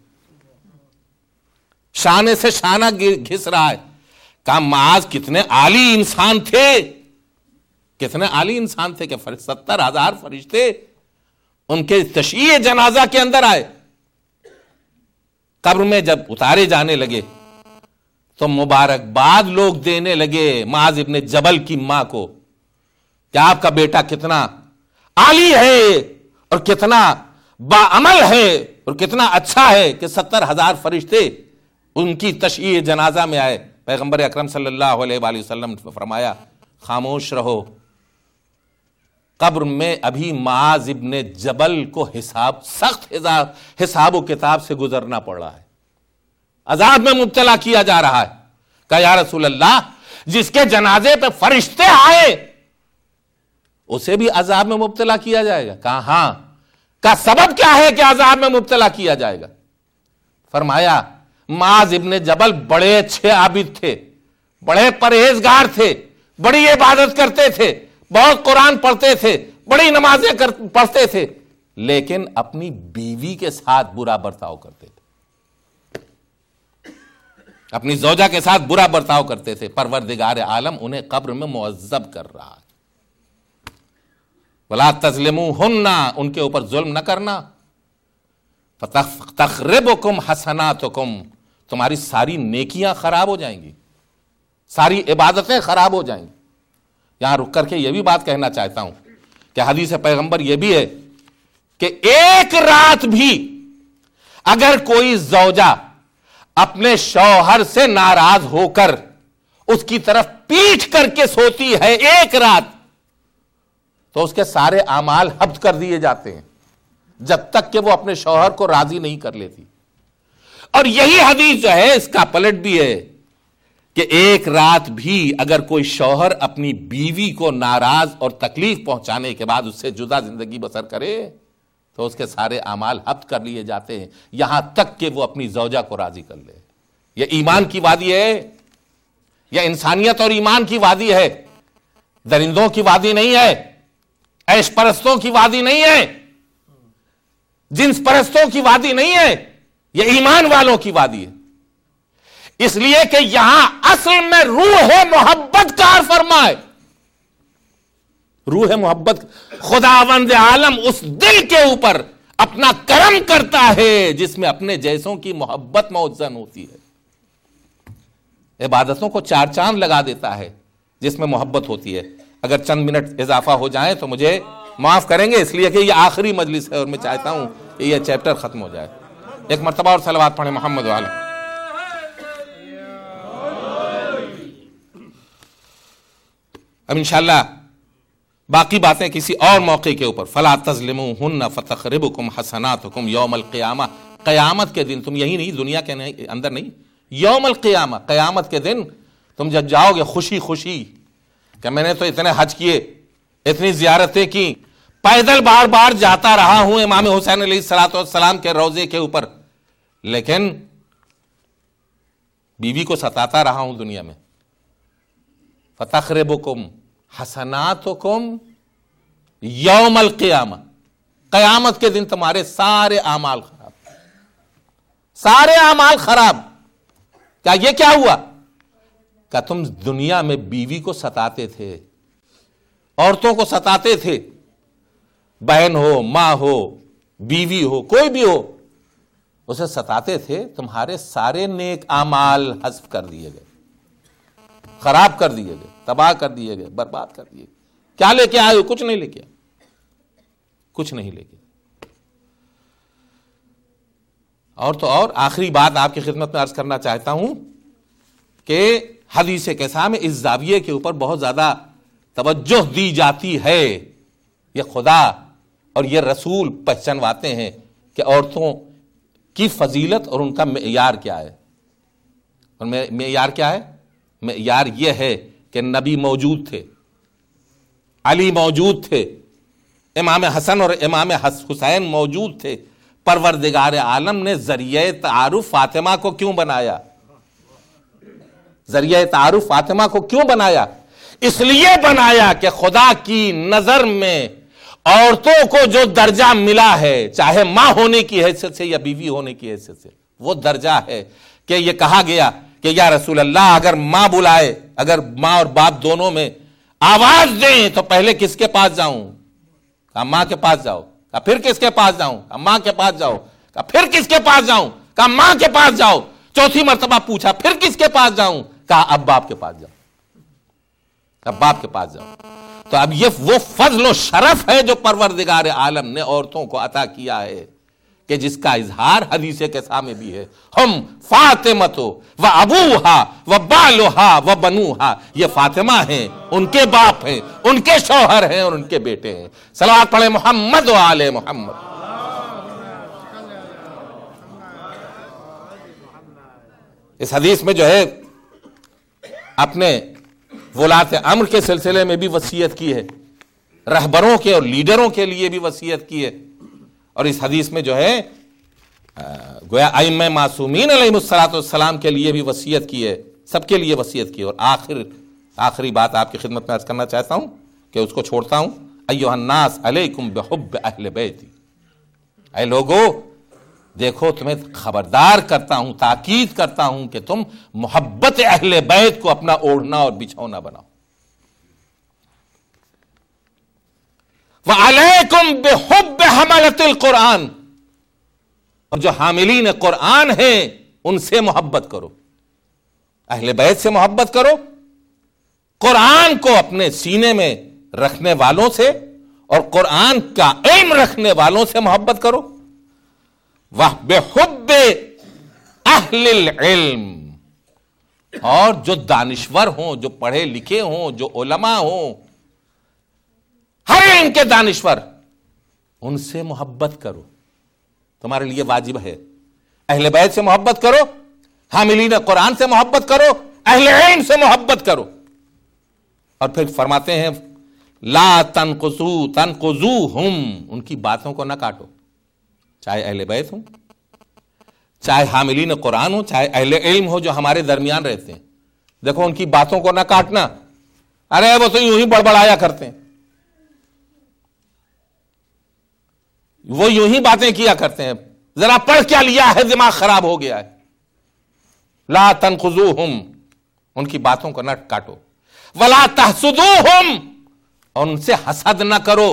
شانے سے شانہ گھس رہا ہے. کہا معاذ کتنے عالی انسان تھے، کتنے عالی انسان تھے کہ 70,000 فرشتے ان کے تشییع جنازہ کے اندر آئے. قبر میں جب اتارے جانے لگے تو مبارکباد لوگ دینے لگے معاذ ابن جبل کی ماں کو کہ آپ کا بیٹا کتنا عالی ہے اور کتنا باعمل ہے اور کتنا اچھا ہے کہ 70,000 فرشتے ان کی تشییع جنازہ میں آئے. پیغمبر اکرم صلی اللہ علیہ وآلہ وسلم نے فرمایا خاموش رہو، قبر میں ابھی معاذ ابن جبل کو سخت حساب و کتاب سے گزرنا پڑ رہا ہے، عذاب میں مبتلا کیا جا رہا ہے. کہا یا رسول اللہ جس کے جنازے پہ فرشتے آئے اسے بھی عذاب میں مبتلا کیا جائے گا؟ کہا ہاں. کا سبب کیا ہے کہ عذاب میں مبتلا کیا جائے گا؟ فرمایا معاذ ابن جبل بڑے اچھے عابد تھے، بڑے پرہیزگار تھے، بڑی عبادت کرتے تھے، بہت قرآن پڑھتے تھے، بڑی نمازیں پڑھتے تھے، لیکن اپنی بیوی کے ساتھ برا برتاؤ کرتے تھے، اپنی زوجہ کے ساتھ برا برتاؤ کرتے تھے. پروردگار عالم انہیں قبر میں معذب کر رہا ہے. وَلَا تَظْلِمُوهُنَّ، ان کے اوپر ظلم نہ کرنا. فَتَخْرِبُكُمْ حَسَنَاتُكُمْ، تمہاری ساری نیکیاں خراب ہو جائیں گی، ساری عبادتیں خراب ہو جائیں گی. یہاں رک کر کے یہ بھی بات کہنا چاہتا ہوں کہ حدیث پیغمبر یہ بھی ہے کہ ایک رات بھی اگر کوئی زوجہ اپنے شوہر سے ناراض ہو کر اس کی طرف پیٹھ کر کے سوتی ہے ایک رات، تو اس کے سارے اعمال حبط کر دیے جاتے ہیں جب تک کہ وہ اپنے شوہر کو راضی نہیں کر لیتی. اور یہی حدیث جو ہے اس کا پلٹ بھی ہے کہ ایک رات بھی اگر کوئی شوہر اپنی بیوی کو ناراض اور تکلیف پہنچانے کے بعد اس سے جدا زندگی بسر کرے تو اس کے سارے اعمال حبط کر لیے جاتے ہیں یہاں تک کہ وہ اپنی زوجہ کو راضی کر لے. یہ ایمان کی وادی ہے، یہ انسانیت اور ایمان کی وادی ہے، درندوں کی وادی نہیں ہے، عیش پرستوں کی وادی نہیں ہے، جنس پرستوں کی وادی نہیں ہے، یہ ایمان والوں کی وادی ہے. اس لیے کہ یہاں اصل میں روح محبت کار فرمائے. روح محبت، خداوند عالم اس دل کے اوپر اپنا کرم کرتا ہے جس میں اپنے جیسوں کی محبت موزن ہوتی ہے. عبادتوں کو چار چاند لگا دیتا ہے جس میں محبت ہوتی ہے. اگر چند منٹ اضافہ ہو جائیں تو مجھے معاف کریں گے، اس لیے کہ یہ آخری مجلس ہے اور میں چاہتا ہوں کہ یہ چیپٹر ختم ہو جائے. ایک مرتبہ اور صلوات پڑھیں محمد والا. اب انشاءاللہ باقی باتیں کسی اور موقع کے اوپر. فلا تظلموهن فتخربكم حسناتكم یوم القیامہ. قیامت کے دن، تم یہی نہیں دنیا کے اندر نہیں، یوم القیامہ، قیامت کے دن تم جب جاؤ گے خوشی خوشی کہ میں نے تو اتنے حج کیے، اتنی زیارتیں کی، پیدل بار بار جاتا رہا ہوں امام حسین علیہ السلام کے روضے کے اوپر، لیکن بیوی کو ستاتا رہا ہوں دنیا میں، فتخربکم حسناتکم یوم القیامہ، قیامت کے دن تمہارے سارے اعمال خراب، سارے اعمال خراب۔ کیا یہ کیا ہوا؟ کہ تم دنیا میں بیوی کو ستاتے تھے، عورتوں کو ستاتے تھے، بہن ہو، ماں ہو، بیوی ہو، کوئی بھی ہو، اسے ستاتے تھے، تمہارے سارے نیک اعمال حذف کر دیے گئے، خراب کر دیے گئے، تباہ کر دیے گئے، برباد کر دیے گئے۔ کیا لے کے آئے ہو؟ کچھ نہیں لے کے آئے، کچھ نہیں لے کے۔ اور تو اور آخری بات آپ کی خدمت میں عرض کرنا چاہتا ہوں کہ حدیث کیسا میں اس زاویے کے اوپر بہت زیادہ توجہ دی جاتی ہے۔ یہ خدا اور یہ رسول پہچانواتے ہیں کہ عورتوں کی فضیلت اور ان کا معیار کیا ہے۔ اور معیار کیا ہے؟ معیار یہ ہے کہ نبی موجود تھے، علی موجود تھے، امام حسن اور امام حسین موجود تھے۔ پروردگار عالم نے ذریعہ تعارف فاطمہ کو کیوں بنایا؟ ذریعہ تعارف فاطمہ کو کیوں بنایا؟ اس لیے بنایا کہ خدا کی نظر میں عورتوں کو جو درجہ ملا ہے، چاہے ماں ہونے کی حیثیت سے یا بیوی ہونے کی حیثیت سے، وہ درجہ ہے کہ یہ کہا گیا کہ یا رسول اللہ اگر ماں بلائے، اگر ماں اور باپ دونوں میں آواز دیں تو پہلے کس کے پاس جاؤں؟ کہا ماں کے پاس جاؤ۔ کہا پھر کس کے پاس جاؤں؟ کہا ماں کے پاس جاؤ۔ کہا پھر کس کے پاس جاؤں؟ کہا ماں کے پاس جاؤ۔ چوتھی مرتبہ پوچھا پھر کس کے پاس جاؤں؟ کہا اب باپ کے پاس جاؤ، اب باپ کے پاس جاؤ۔ تو اب یہ وہ فضل و شرف ہے جو پروردگار عالم نے عورتوں کو عطا کیا ہے کہ جس کا اظہار حدیث کے سامنے بھی ہے، ہم فاطمہ و ابوہا و بالہا و بنوہا، یہ فاطمہ ہیں، ان کے باپ ہیں، ان کے شوہر ہیں اور ان کے بیٹے ہیں۔ صلوات پڑھیں محمد و آل محمد۔ اس حدیث میں جو ہے اپنے ولاۃ امر کے سلسلے میں بھی وصیت کی ہے، رہبروں کے اور لیڈروں کے لیے بھی وصیت کی ہے، اور اس حدیث میں جو ہے گویا ائمہ معصومین علیہ الصلوۃ والسلام کے لیے بھی وصیت کی ہے، سب کے لیے وصیت کی ہے۔ اور آخری بات آپ کی خدمت میں عرض کرنا چاہتا ہوں کہ اس کو چھوڑتا ہوں۔ ایھا الناس علیکم بحب اہل بیتی، اے لوگو دیکھو تمہیں خبردار کرتا ہوں، تاکید کرتا ہوں کہ تم محبت اہل بیت کو اپنا اوڑھنا اور بچھونا بناؤ۔ وعلیکم بحب حملۃ القرآن، اور جو حاملین قرآن ہیں ان سے محبت کرو، اہل بیت سے محبت کرو، قرآن کو اپنے سینے میں رکھنے والوں سے اور قرآن کا علم رکھنے والوں سے محبت کرو۔ وَبِحُبِّ أَهْلِ الْعِلْمِ، اور جو دانشور ہوں، جو پڑھے لکھے ہوں، جو علماء ہوں، ہر علم کے دانشور، ان سے محبت کرو، تمہارے لیے واجب ہے۔ اہل بیت سے محبت کرو، حاملین قرآن سے محبت کرو، اہل علم سے محبت کرو۔ اور پھر فرماتے ہیں لا تنقضوہم، ان کی باتوں کو نہ کاٹو، چاہے اہل بیت ہوں، چاہے حاملین قرآن ہوں، چاہے اہل علم ہو جو ہمارے درمیان رہتے ہیں، دیکھو ان کی باتوں کو نہ کاٹنا۔ ارے وہ تو یوں ہی بڑبڑایا کرتے ہیں، وہ یوں ہی باتیں کیا کرتے ہیں، ذرا پڑھ کیا لیا ہے، دماغ خراب ہو گیا ہے۔ لا تنقضوہم، ان کی باتوں کو نہ کاٹو، ولا تحسدوہم، اور ان سے حسد نہ کرو،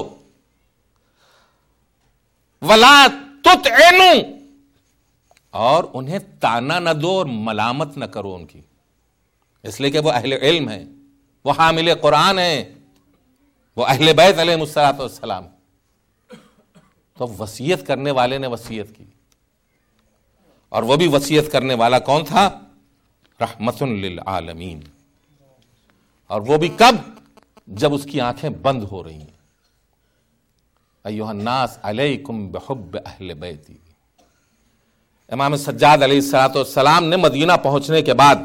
ولا تطعنوا، اور انہیں تانا نہ دو اور ملامت نہ کرو ان کی، اس لیے کہ وہ اہل علم ہیں، وہ حامل قرآن ہیں، وہ اہل بیت علیہ الصلوۃ والسلام۔ تو وصیت کرنے والے نے وصیت کی، اور وہ بھی وصیت کرنے والا کون تھا؟ رحمت للعالمین، اور وہ بھی کب؟ جب اس کی آنکھیں بند ہو رہی ہیں۔ ایھا الناس علیکم بحب اہل بیتی۔ امام سجاد علیہ الصلوۃ والسلام نے مدینہ پہنچنے کے بعد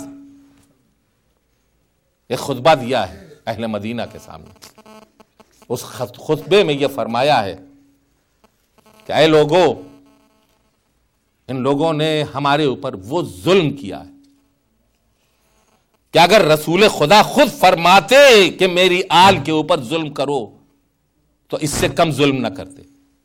ایک خطبہ دیا ہے اہل مدینہ کے سامنے۔ اس خطبے میں یہ فرمایا ہے کہ اے لوگوں، ان لوگوں نے ہمارے اوپر وہ ظلم کیا ہے کہ اگر رسول خدا خود فرماتے کہ میری آل کے اوپر ظلم کرو تو اس سے کم ظلم نہ کرتے،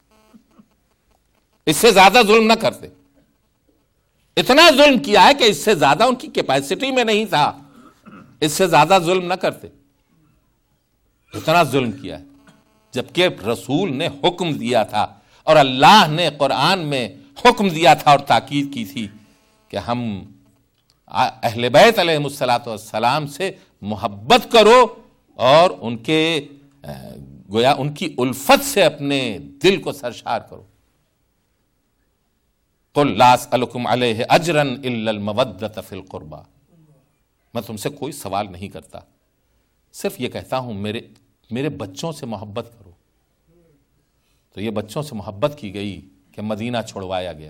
اس سے زیادہ ظلم نہ کرتے. اتنا ظلم کیا ہے کہ اس سے زیادہ ان کی کیپیسٹی میں نہیں تھا، اس سے زیادہ ظلم نہ کرتے. اتنا ظلم کیا ہے، جبکہ رسول نے حکم دیا تھا اور اللہ نے قرآن میں حکم دیا تھا اور تاکید کی تھی کہ ہم اہل بیت علیہ الصلوۃ والسلام سے محبت کرو اور ان کے گویا ان کی الفت سے اپنے دل کو سرشار کرو. قل لا اسألکم علیہ اجرا الا المودۃ فی القربى، میں تم سے کوئی سوال نہیں کرتا، صرف یہ کہتا ہوں میرے بچوں سے محبت کرو. تو یہ بچوں سے محبت کی گئی کہ مدینہ چھوڑوایا گیا،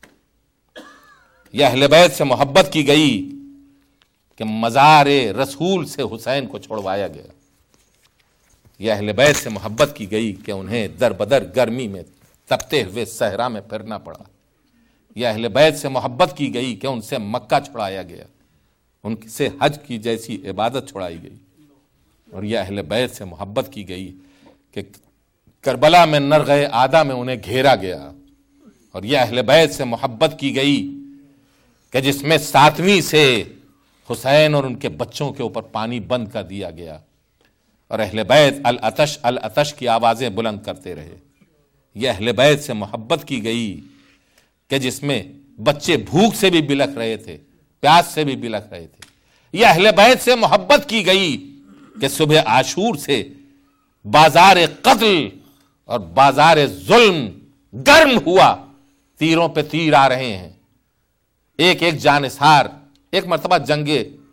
یہ اہل بیت سے محبت کی گئی کہ مزار رسول سے حسین کو چھوڑوایا گیا، یہ اہل بیت سے محبت کی گئی کہ انہیں در بدر گرمی میں تپتے ہوئے صحرا میں پھرنا پڑا، یہ اہل بیت سے محبت کی گئی کہ ان سے مکہ چھڑایا گیا، ان سے حج کی جیسی عبادت چھڑائی گئی، اور یہ اہل بیت سے محبت کی گئی کہ کربلا میں نرغ آدھا میں انہیں گھیرا گیا، اور یہ اہل بیت سے محبت کی گئی کہ جس میں 7ویں سے حسین اور ان کے بچوں کے اوپر پانی بند کر دیا گیا، اور اہل بیت العطش العطش کی آوازیں بلند کرتے رہے. یہ اہل بیت سے محبت کی گئی کہ جس میں بچے بھوک سے بھی بلک رہے تھے، پیاس سے بھی بلک رہے تھے. یہ اہل بیت سے محبت کی گئی کہ صبح عاشور سے بازار قتل اور بازار ظلم گرم ہوا، تیروں پہ تیر آ رہے ہیں، ایک ایک جانثار. ایک مرتبہ جنگ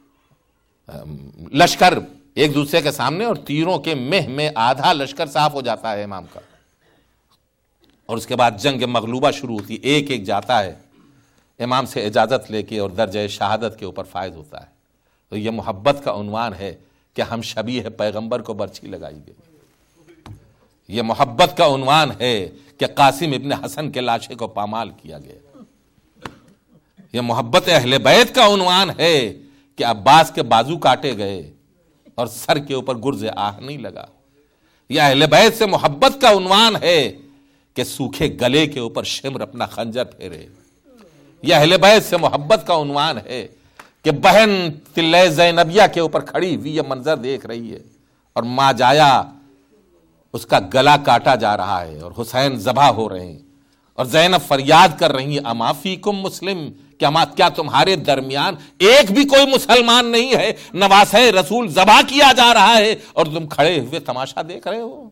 لشکر ایک دوسرے کے سامنے، اور تیروں کے مہ میں آدھا لشکر صاف ہو جاتا ہے امام کا، اور اس کے بعد جنگ مغلوبہ شروع ہوتی، ایک ایک جاتا ہے امام سے اجازت لے کے اور درجہ شہادت کے اوپر فائز ہوتا ہے. تو یہ محبت کا عنوان ہے کہ ہم شبیہ پیغمبر کو برچھی لگائی گئی. یہ محبت کا عنوان ہے کہ قاسم ابن حسن کے لاشے کو پامال کیا گیا. یہ محبت اہل بیت کا عنوان ہے کہ عباس کے بازو کاٹے گئے اور سر کے اوپر گرز آہ نہیں لگا. یہ اہل بیت سے محبت کا عنوان ہے کہ سوکھے گلے کے اوپر شمر اپنا خنجر پھیرے. یہ اہل بیت سے محبت کا عنوان ہے کہ بہن تلے زینبیہ کے اوپر کھڑی ہوئی یہ منظر دیکھ رہی ہے اور ماں جایا اس کا گلا کاٹا جا رہا ہے اور حسین ذبح ہو رہے ہیں، اور زینب فریاد کر رہی ہیں اما فیکم مسلم، کیا تمہارے درمیان ایک بھی کوئی مسلمان نہیں ہے؟ نواسہ رسول ذبح کیا جا رہا ہے اور تم کھڑے ہوئے تماشا دیکھ رہے ہو،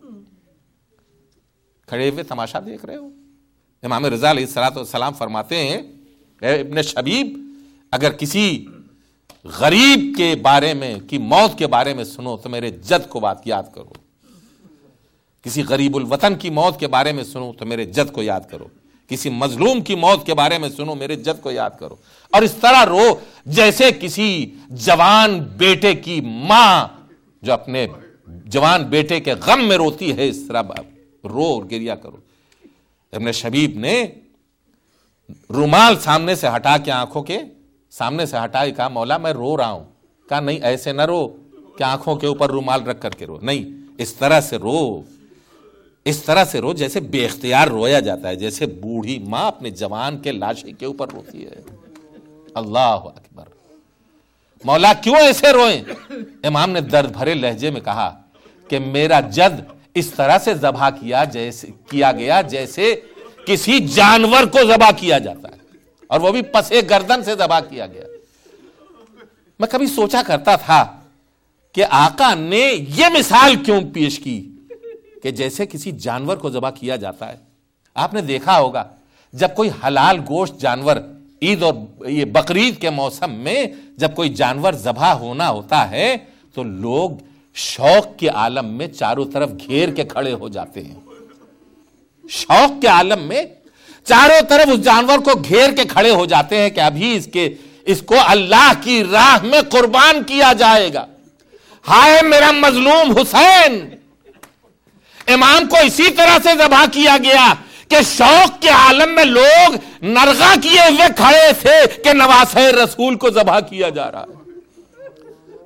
کھڑے ہوئے تماشا دیکھ رہے ہو. امام رضا علیہ الصلوۃ والسلام فرماتے ہیں اے ابن شبیب، اگر کسی غریب کے بارے میں کی موت کے بارے میں سنو تو میرے جد کو بات یاد کرو، کسی غریب الوطن کی موت کے بارے میں سنو تو میرے جد کو یاد کرو، کسی مظلوم کی موت کے بارے میں سنو میرے جد کو یاد کرو. اور اس طرح رو جیسے کسی جوان بیٹے کی ماں جو اپنے جوان بیٹے کے غم میں روتی ہے، اس طرح رو اور گریا کرو. ابن شبیب نے رومال سامنے سے ہٹا کے آنکھوں کے سامنے سے ہٹا کے کہا مولا میں رو رہا ہوں. کہا نہیں ایسے نہ رو کہ آنکھوں کے اوپر رومال رکھ کر کے رو، نہیں، اس طرح سے رو، اس طرح سے رو جیسے بے اختیار رویا جاتا ہے، جیسے بوڑھی ماں اپنے جوان کے لاشے کے اوپر روتی ہے. اللہ اکبر. مولا کیوں ایسے روئیں؟ امام نے درد بھرے لہجے میں کہا کہ میرا جد اس طرح سے ذبح کیا گیا جیسے کسی جانور کو ذبح کیا جاتا ہے، اور وہ بھی پسے گردن سے ذبح کیا گیا. میں کبھی سوچا کرتا تھا کہ آقا نے یہ مثال کیوں پیش کی کہ جیسے کسی جانور کو ذبح کیا جاتا ہے. آپ نے دیکھا ہوگا جب کوئی حلال گوشت جانور عید اور یہ بقرعید کے موسم میں جب کوئی جانور ذبح ہونا ہوتا ہے تو لوگ شوق کے عالم میں چاروں طرف گھیر کے کھڑے ہو جاتے ہیں. شوق کے عالم میں چاروں طرف اس جانور کو گھیر کے کھڑے ہو جاتے ہیں کہ ابھی اس کو اللہ کی راہ میں قربان کیا جائے گا. ہائے میرا مظلوم حسین. امام کو اسی طرح سے ذبح کیا گیا کہ شوق کے عالم میں لوگ نرغہ کیے ہوئے کھڑے تھے کہ نواسہ رسول کو ذبح کیا جا رہا ہے.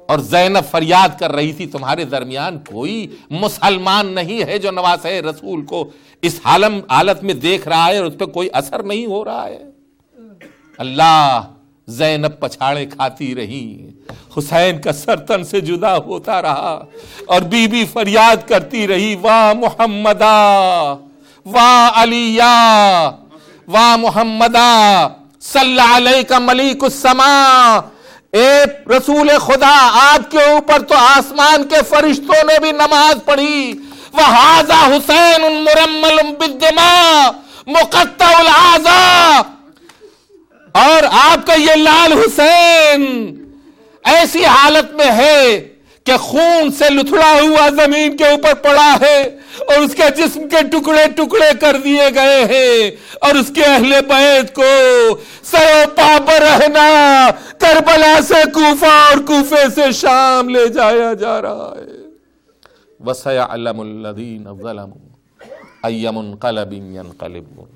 اور زینب فریاد کر رہی تھی تمہارے درمیان کوئی مسلمان نہیں ہے جو نواسہ رسول کو اس حالت میں دیکھ رہا ہے اور اس پہ کوئی اثر نہیں ہو رہا ہے. اللہ، زینب پچھاڑے کھاتی رہی، حسین کا سر تن سے جدا ہوتا رہا اور بی بی فریاد کرتی رہی، واہ محمدہ، واہ علیہ، واہ محمدہ، صلی علیک ملیک السماء. اے رسول خدا، آپ کے اوپر تو آسمان کے فرشتوں نے بھی نماز پڑھی. وَهَذَا حُسَيْنٌ مُرَمَّلٌ بِالدِّمَاءِ مُقَطَّعُ الْأَعْضَاءِ. اور آپ کا یہ لال حسین ایسی حالت میں ہے کہ خون سے لتھڑا ہوا زمین کے اوپر پڑا ہے اور اس کے جسم کے ٹکڑے ٹکڑے کر دیے گئے ہیں اور اس کے اہل بیت کو سروپا برہنا کربلا سے کوفہ اور کوفے سے شام لے جایا جا رہا ہے. وَسَيَعْلَمُ الَّذِينَ ظَلَمُوا أَيَّ مُنْقَلَبٍ يَنْقَلِبُونَ.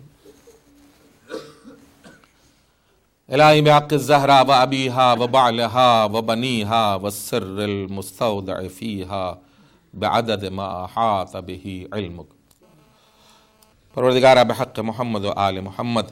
الہی بحق الزہرا وابیہا وبعلہا وبنیہا والسر المستودع فیہا بعدد ما احاط بہ علمک. پروردگارہ بحق محمد و آل محمد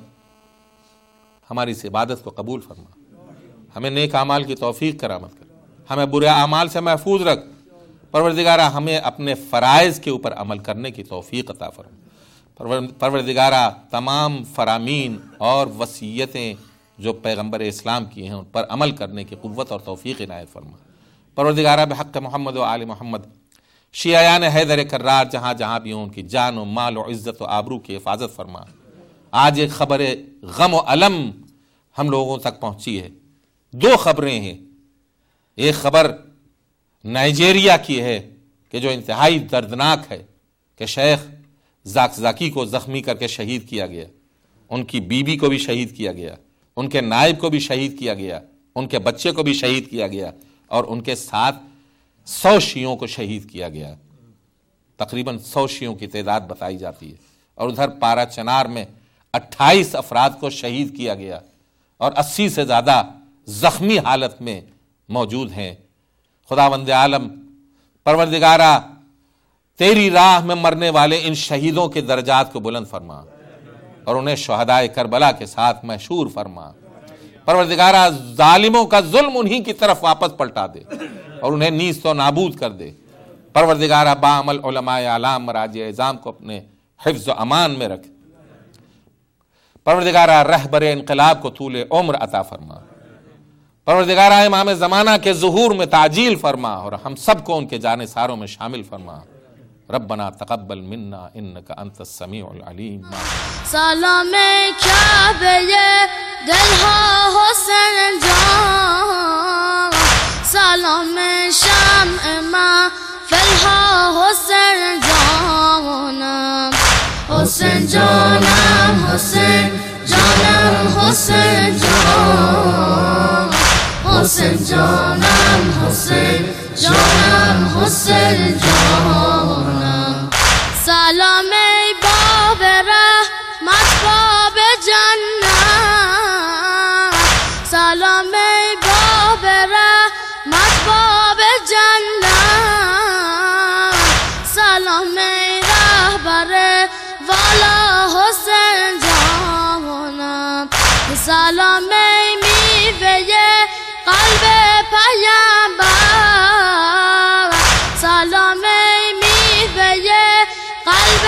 ہماری اس عبادت کو قبول فرما، ہمیں نیک اعمال کی توفیق کرامت کر، ہمیں برے اعمال سے محفوظ رکھ. پروردگارہ ہمیں اپنے فرائض کے اوپر عمل کرنے کی توفیق عطا فرما. پروردگارہ تمام فرامین اور وصیتیں جو پیغمبر اسلام کی ہیں ان پر عمل کرنے کی قوت اور توفیق عنایت فرما. پروردگارہ بحق محمد و آل محمد شیعیان حیدر کرار جہاں جہاں بھی ہوں ان کی جان و مال و عزت و آبرو کی حفاظت فرما. آج ایک خبر غم و علم ہم لوگوں تک پہنچی ہے. دو خبریں ہیں. ایک خبر نائجیریا کی ہے کہ جو انتہائی دردناک ہے کہ شیخ زاکزاکی کو زخمی کر کے شہید کیا گیا، ان کی بیوی کو بھی شہید کیا گیا، ان کے نائب کو بھی شہید کیا گیا، ان کے بچے کو بھی شہید کیا گیا اور ان کے ساتھ 100 شیعوں کو شہید کیا گیا. تقریباً 100 شیعوں کی تعداد بتائی جاتی ہے. اور ادھر پارا چنار میں 28 افراد کو شہید کیا گیا اور 80 سے زیادہ زخمی حالت میں موجود ہیں. خداوند عالم، پروردگارہ تیری راہ میں مرنے والے ان شہیدوں کے درجات کو بلند فرما اور انہیں شہدائے کربلا کے ساتھ محشور فرما. پروردگارہ ظالموں کا ظلم انہی کی طرف واپس پلٹا دے اور انہیں نیست و نابود کر دے. پروردگارہ باعمل علماء اعلام مراجع اعظام کو اپنے حفظ و امان میں رکھ. پروردگارہ رہبر انقلاب کو طول عمر عطا فرما. پروردگارہ امام زمانہ کے ظہور میں تعجیل فرما اور ہم سب کو ان کے جانثاروں میں شامل فرما. ربنا تقبل منا انك انت السميع العليم. سلام کعبہ دل ہا حسین جان، سلام شمع فلہا حسین جانم، حسین جانم، حسین جانم، حسین جان، حسین جانم، حسین جانم، حسین جانم. سلام باب رحمت باب جنت، سلام باب رحمت باب جنت، سلام رہبر والا حسین جانم، سلام میوه قلب پیامبر، سلام میوه قلب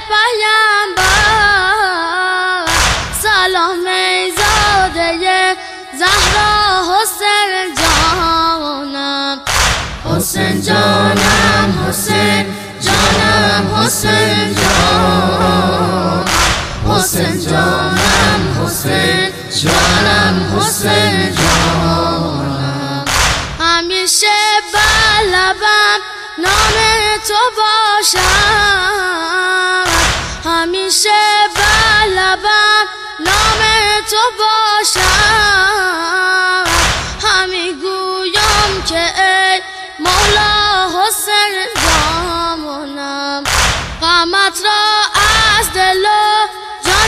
پیامبر، سلام زاده زهرا حسین جانم، حسین جانم، حسین جانم، حسین جان، حسین جانم، حسین جانم، حسین جانم. همیشه بلبم نام تو باشم، همیشه بلبم نام تو باشم، همی گویم که ای مولا حسین جانم، غمت را از دل و جان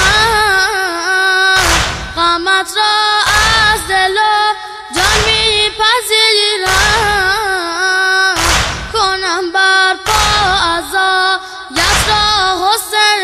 میپذیرم، غمت را از دل و جان میپذیرم، میپذیرم کنم برپا عزایت را حسین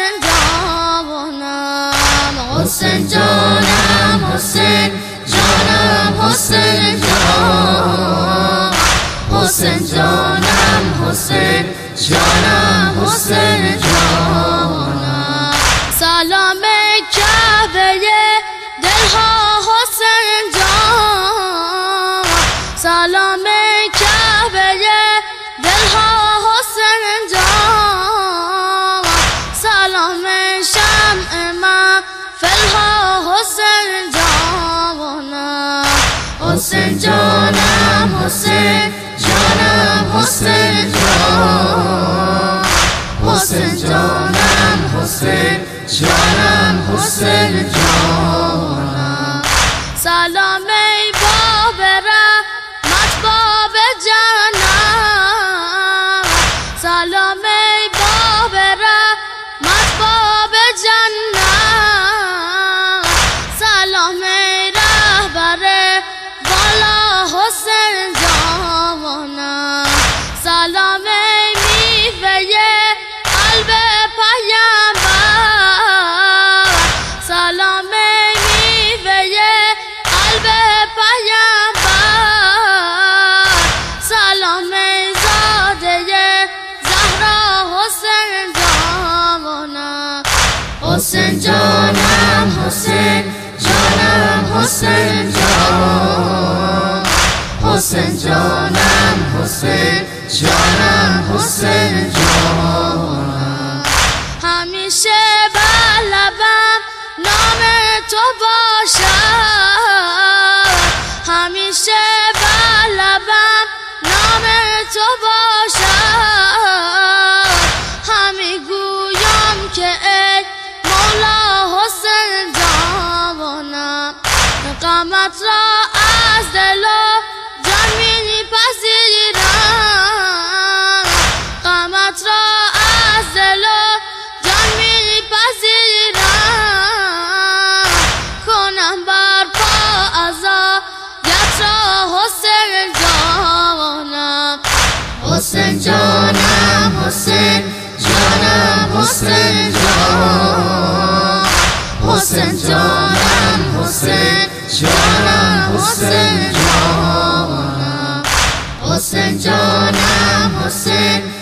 جانم حسین جانم حسین جانم حسین جانم حسین جانم حسین جانم حسین جانم سلام کعبه دلها حسین جان سلام کعبه دلها حسین جان سلام شمع محفلها حسین جانم حسین جانم حسین جانم حسین جان حسین جانم حسین جانم حسین جانم سلام ای باب رحمت باب جنت سلام ای باب رحمت باب جنت سلام ای رهبر بالا حسین جانم سلام ای میوه قلب پیامبر سلام ای میوه قلب پیامبر سلام ای زاده زهرا حسین جانم حسین جانم حسین جانم حسین جان حسین جانم حسین جانم حسین جانم همیشه بر لبم نام تو باشد همیشه بر لبم نام تو باشد همی گویم که ای مولا حسین جانم قامت را از دل و جان میپذیرم قامت را از دل و جان میپذیرم کنم برپا عزایت را حسین جانم حسین جانم حسین جانم حسین جان حسین جانم حسین جانم حسین جانم حسین جانم حسین